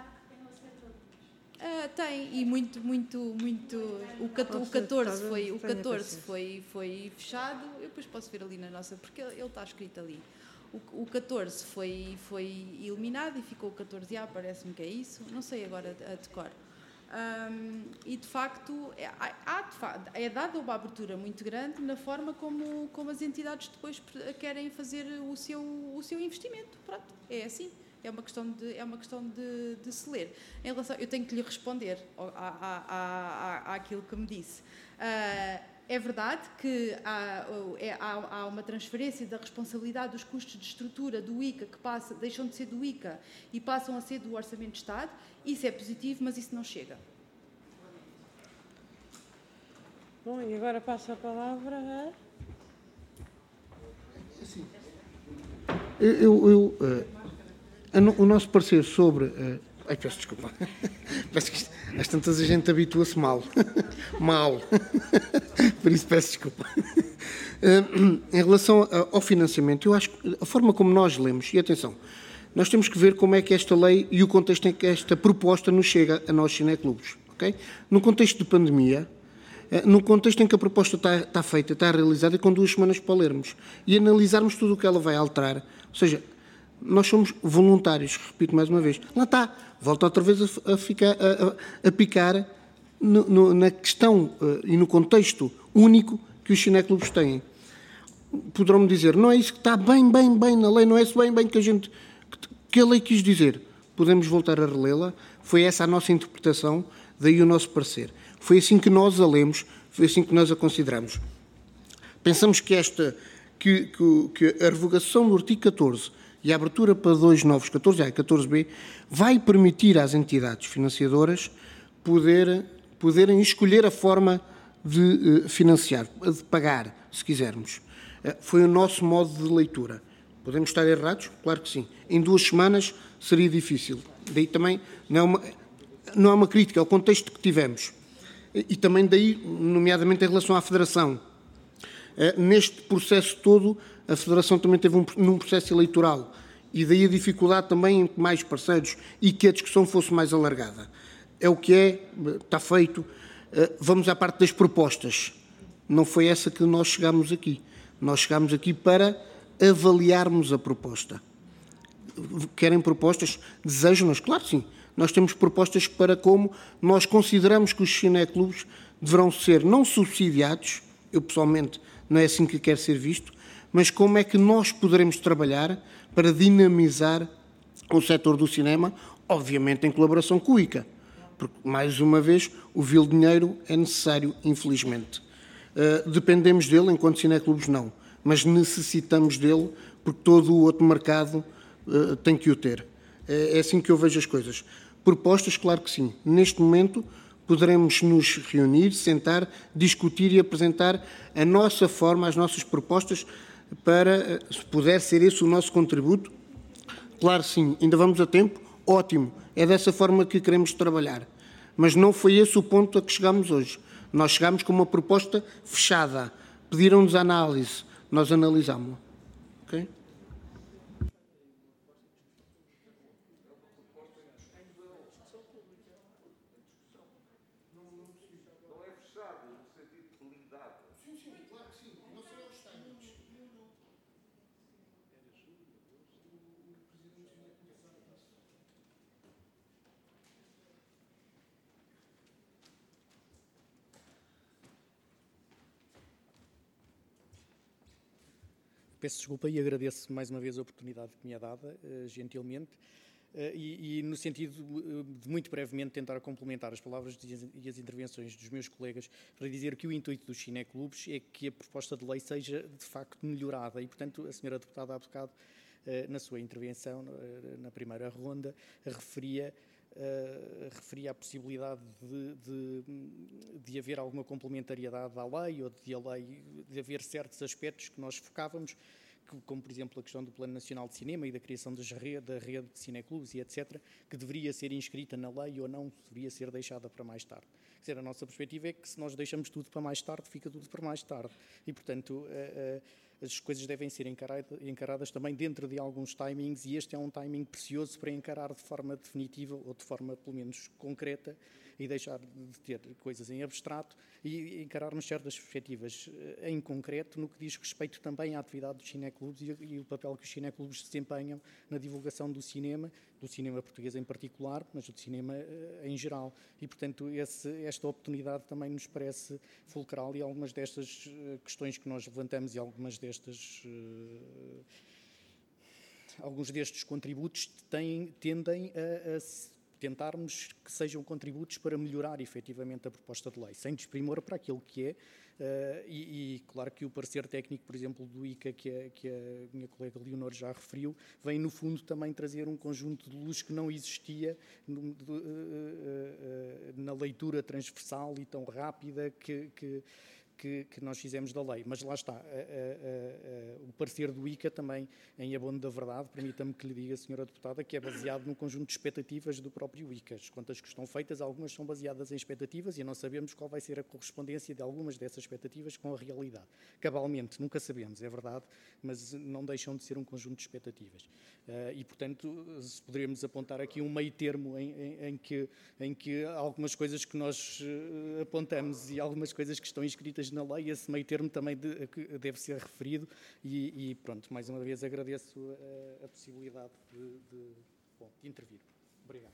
tem, e muito. O 14 foi fechado, eu depois posso ver ali na nossa, porque ele está escrito ali. O 14 foi eliminado e ficou o 14A, parece-me que é isso, não sei agora a decor. E de facto é dada uma abertura muito grande na forma como as entidades depois querem fazer o seu investimento. Pronto, é assim. É uma questão de se ler. Em relação, eu tenho que lhe responder àquilo que me disse. É verdade que há uma transferência da responsabilidade dos custos de estrutura do ICA, que deixam de ser do ICA e passam a ser do Orçamento de Estado. Isso é positivo, mas isso não chega. Bom, e agora passo a palavra a... O nosso parecer sobre... peço desculpa. Parece que às tantas a gente habitua-se mal. Mal. Por isso peço desculpa. Em relação ao financiamento, eu acho que a forma como nós lemos, e atenção, nós temos que ver como é que esta lei e o contexto em que esta proposta nos chega a nós cineclubes. Okay? No contexto de pandemia, no contexto em que a proposta está feita, está realizada, e com 2 semanas para lermos e analisarmos tudo o que ela vai alterar, ou seja, nós somos voluntários, repito mais uma vez. Lá está, volta outra vez a picar na questão e no contexto único que os cineclubes têm. Poderão-me dizer, não é isso que está bem na lei, não é isso bem que a lei quis dizer. Podemos voltar a relê-la, foi essa a nossa interpretação, daí o nosso parecer. Foi assim que nós a lemos, foi assim que nós a consideramos. Pensamos que a revogação do artigo 14 e a abertura para 2 novos, 14A e 14B, vai permitir às entidades financiadoras poderem escolher a forma de financiar, de pagar, se quisermos. Foi o nosso modo de leitura. Podemos estar errados? Claro que sim. Em 2 semanas seria difícil. Daí também não é uma crítica ao contexto que tivemos. E também daí, nomeadamente em relação à Federação. Neste processo todo, a Federação também teve num processo eleitoral e daí a dificuldade também em mais parceiros e que a discussão fosse mais alargada. É o que é, está feito. Vamos à parte das propostas. Não foi essa que nós chegámos aqui. Nós chegámos aqui para avaliarmos a proposta. Querem propostas? Desejam-nas? Claro que sim. Nós temos propostas para como nós consideramos que os cineclubes deverão ser não subsidiados, eu pessoalmente não é assim que quer ser visto, mas como é que nós poderemos trabalhar para dinamizar o setor do cinema, obviamente em colaboração com o ICA, porque, mais uma vez, o vil dinheiro é necessário, infelizmente. Dependemos dele, enquanto cineclubes não, mas necessitamos dele, porque todo o outro mercado tem que o ter. É assim que eu vejo as coisas. Propostas, claro que sim. Neste momento, poderemos nos reunir, sentar, discutir e apresentar a nossa forma, as nossas propostas, para, se puder ser esse o nosso contributo. Claro sim, ainda vamos a tempo, ótimo, é dessa forma que queremos trabalhar. Mas não foi esse o ponto a que chegámos hoje. Nós chegámos com uma proposta fechada, pediram-nos análise, nós analisámos-la. Ok? Peço desculpa e agradeço mais uma vez a oportunidade que me é dada, gentilmente. e no sentido de muito brevemente tentar complementar as palavras e as intervenções dos meus colegas para dizer que o intuito dos cineclubes é que a proposta de lei seja de facto melhorada e, portanto, a senhora deputada há bocado, na sua intervenção, na primeira ronda, referia à possibilidade de haver alguma complementariedade à lei ou de haver certos aspectos que nós focávamos, como, por exemplo, a questão do Plano Nacional de Cinema e da criação da rede de cineclubes e etc., que deveria ser inscrita na lei ou não deveria ser deixada para mais tarde. Quer dizer, a nossa perspectiva é que se nós deixamos tudo para mais tarde, fica tudo para mais tarde. E, portanto, as coisas devem ser encaradas também dentro de alguns timings, e este é um timing precioso para encarar de forma definitiva ou de forma, pelo menos, concreta, e deixar de ter coisas em abstrato e encararmos certas perspectivas em concreto no que diz respeito também à atividade dos cineclubes e o papel que os cineclubes desempenham na divulgação do cinema português em particular, mas do cinema em geral. E, portanto, esta oportunidade também nos parece fulcral, e algumas destas questões que nós levantamos e alguns destes contributos tendem a tentarmos que sejam contributos para melhorar efetivamente a proposta de lei, sem desprimor para aquilo que é, e claro que o parecer técnico, por exemplo, do ICA, que a minha colega Leonor já referiu, vem no fundo também trazer um conjunto de luz que não existia na leitura transversal e tão rápida que nós fizemos da lei. Mas lá está, o parecer do ICA também, em abono da verdade, permita-me que lhe diga, Sra. Deputada, que é baseado num conjunto de expectativas do próprio ICA. As contas que estão feitas, algumas são baseadas em expectativas e não sabemos qual vai ser a correspondência de algumas dessas expectativas com a realidade. Cabalmente, nunca sabemos, é verdade, mas não deixam de ser um conjunto de expectativas. E, portanto, se poderíamos apontar aqui um meio termo em que algumas coisas que nós apontamos e algumas coisas que estão inscritas na lei, esse meio termo também deve ser referido e pronto, mais uma vez agradeço a possibilidade de intervir. Obrigado.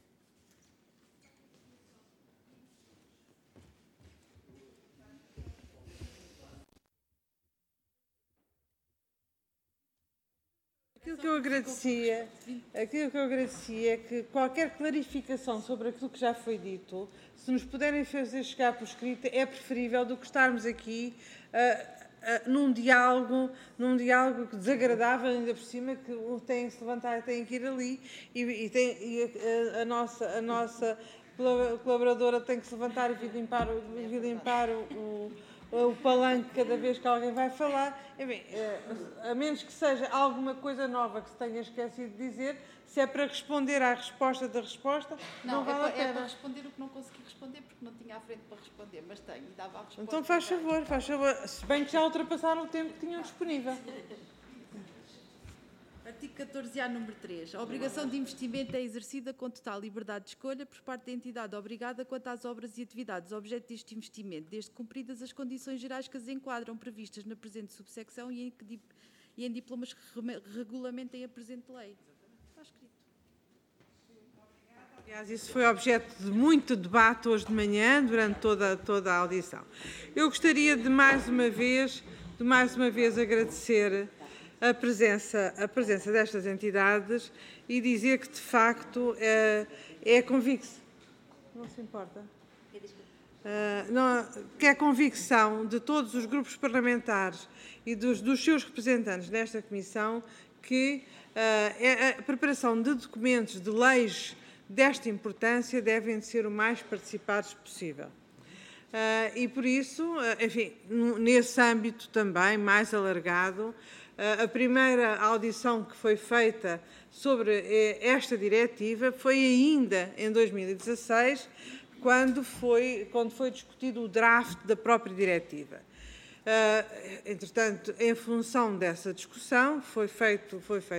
Aquilo que eu agradecia é que qualquer clarificação sobre aquilo que já foi dito, se nos puderem fazer chegar por escrito, é preferível do que estarmos aqui num diálogo desagradável, ainda por cima, que um tem que se levantar e tem que ir ali, e a nossa colaboradora tem que se levantar e vir limpar o palanque cada vez que alguém vai falar. Enfim, a menos que seja alguma coisa nova que se tenha esquecido de dizer, se é para responder à resposta da resposta, não vale a pena. É para responder o que não consegui responder, porque não tinha à frente para responder, mas tenho, e dava a resposta. Então faz favor, se bem que já ultrapassaram o tempo que tinham disponível. Artigo 14A, número 3. A obrigação de investimento é exercida com total liberdade de escolha por parte da entidade obrigada quanto às obras e atividades objeto deste investimento, desde cumpridas as condições gerais que as enquadram previstas na presente subsecção e em diplomas que regulamentem a presente lei. Está escrito. Aliás, isso foi objeto de muito debate hoje de manhã, durante toda a audição. Eu gostaria de mais uma vez agradecer a presença destas entidades e dizer que, de facto, é convicção. Não se importa? Que é convicção de todos os grupos parlamentares e dos seus representantes nesta Comissão que a preparação de documentos, de leis desta importância, devem ser o mais participados possível. E, por isso, enfim, nesse âmbito também, mais alargado, a primeira audição que foi feita sobre esta diretiva foi ainda em 2016, quando foi discutido o draft da própria diretiva. Entretanto, em função dessa discussão, foi feito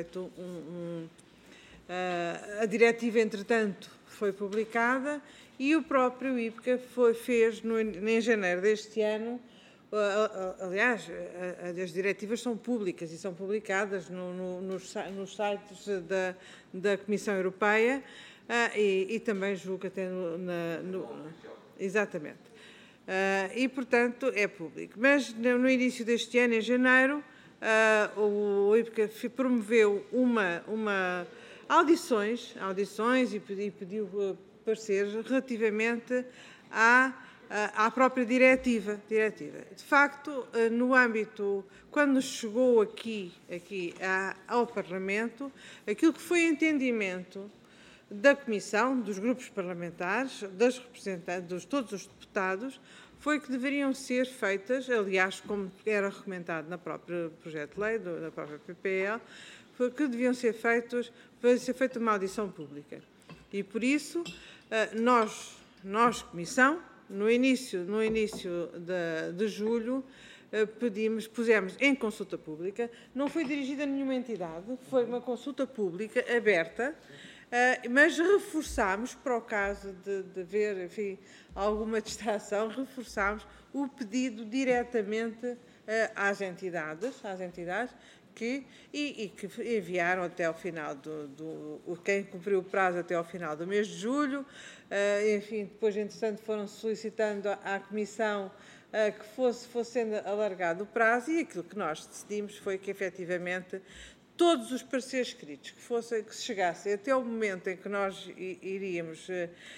a diretiva, entretanto, foi publicada e o próprio IPCA fez, em janeiro deste ano. Aliás, as diretivas são públicas e são publicadas nos sites da Comissão Europeia e também julgo até exatamente. E, portanto, é público. Mas, no início deste ano, em janeiro, o IPCA promoveu audições e pediu pareceres relativamente à própria diretiva. De facto, no âmbito, quando nos chegou aqui ao Parlamento, aquilo que foi entendimento da Comissão, dos grupos parlamentares, das representantes, de todos os deputados, foi que deveriam ser feitas, aliás, como era recomendado no próprio projeto de lei, da própria PPL, foi que deviam ser feita uma audição pública. E, por isso, nós Comissão, no início de julho, pusemos em consulta pública, não foi dirigida a nenhuma entidade, foi uma consulta pública aberta, mas reforçámos, para o caso de haver, enfim, alguma distração, reforçámos o pedido diretamente às entidades que enviaram até ao final quem cumpriu o prazo até ao final do mês de julho, enfim, depois, entretanto, foram solicitando à Comissão que fosse sendo alargado o prazo, e aquilo que nós decidimos foi que, efetivamente, todos os pareceres escritos que chegassem até o momento em que nós iríamos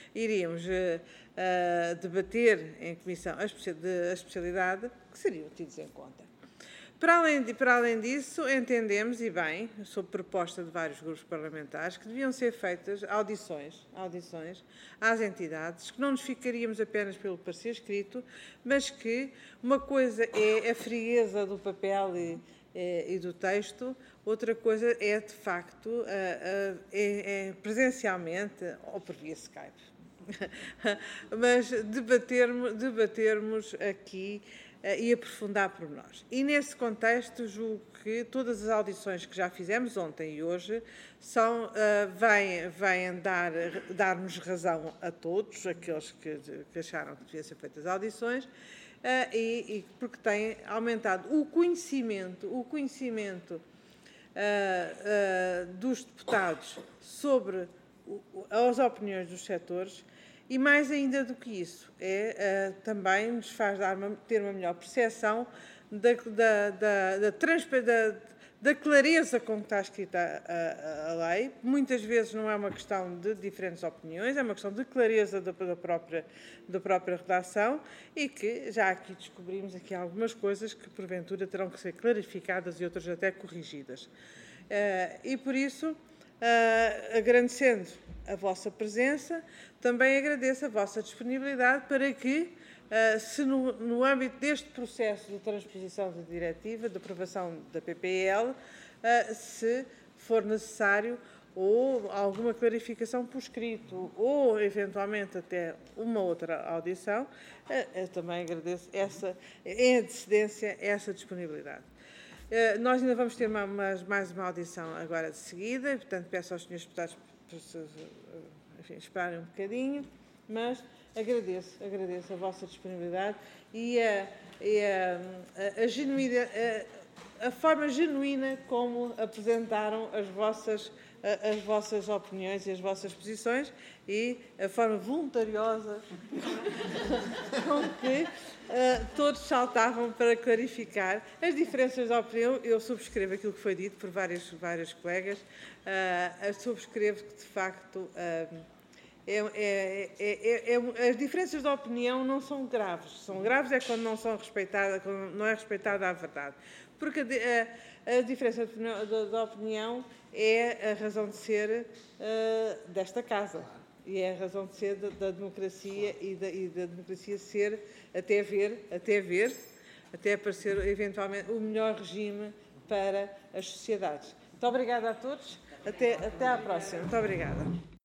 debater em Comissão a especialidade, que seriam tidos em conta. Para além disso, entendemos, e bem, sob proposta de vários grupos parlamentares, que deviam ser feitas audições às entidades, que não nos ficaríamos apenas pelo parecer escrito, mas que uma coisa é a frieza do papel e do texto, outra coisa é, de facto, presencialmente ou por via Skype. Mas debatermos aqui e aprofundar por nós. E, nesse contexto, julgo que todas as audições que já fizemos ontem e hoje vêm dar-nos razão a todos, aqueles que acharam que deviam ser feitas audições, e porque têm aumentado o conhecimento dos deputados sobre as opiniões dos setores. E, mais ainda do que isso, também nos faz ter uma melhor percepção da clareza com que está escrita a lei. Muitas vezes não é uma questão de diferentes opiniões, é uma questão de clareza da própria redação, e que já aqui descobrimos algumas coisas que, porventura, terão que ser clarificadas e outras até corrigidas. E, por isso, agradecendo a vossa presença, também agradeço a vossa disponibilidade para que, se no âmbito deste processo de transposição da diretiva, de aprovação da PPL, se for necessário, ou alguma clarificação por escrito, ou eventualmente até uma outra audição, eu também agradeço em antecedência essa disponibilidade. Nós ainda vamos ter mais uma audição agora de seguida, e, portanto, peço aos senhores deputados para esperarem um bocadinho, mas agradeço a vossa disponibilidade e a forma genuína como apresentaram as vossas opiniões e as vossas posições, e a forma voluntariosa com que todos saltavam para clarificar as diferenças de opinião. Eu subscrevo aquilo que foi dito por vários colegas, subscrevo que, de facto, as diferenças de opinião não são graves. São graves quando não é respeitada a verdade. Porque a diferença de opinião é a razão de ser desta Casa. E é a razão de ser da democracia e da democracia ser até aparecer eventualmente o melhor regime para as sociedades. Muito obrigada a todos. Até à próxima. Muito obrigada.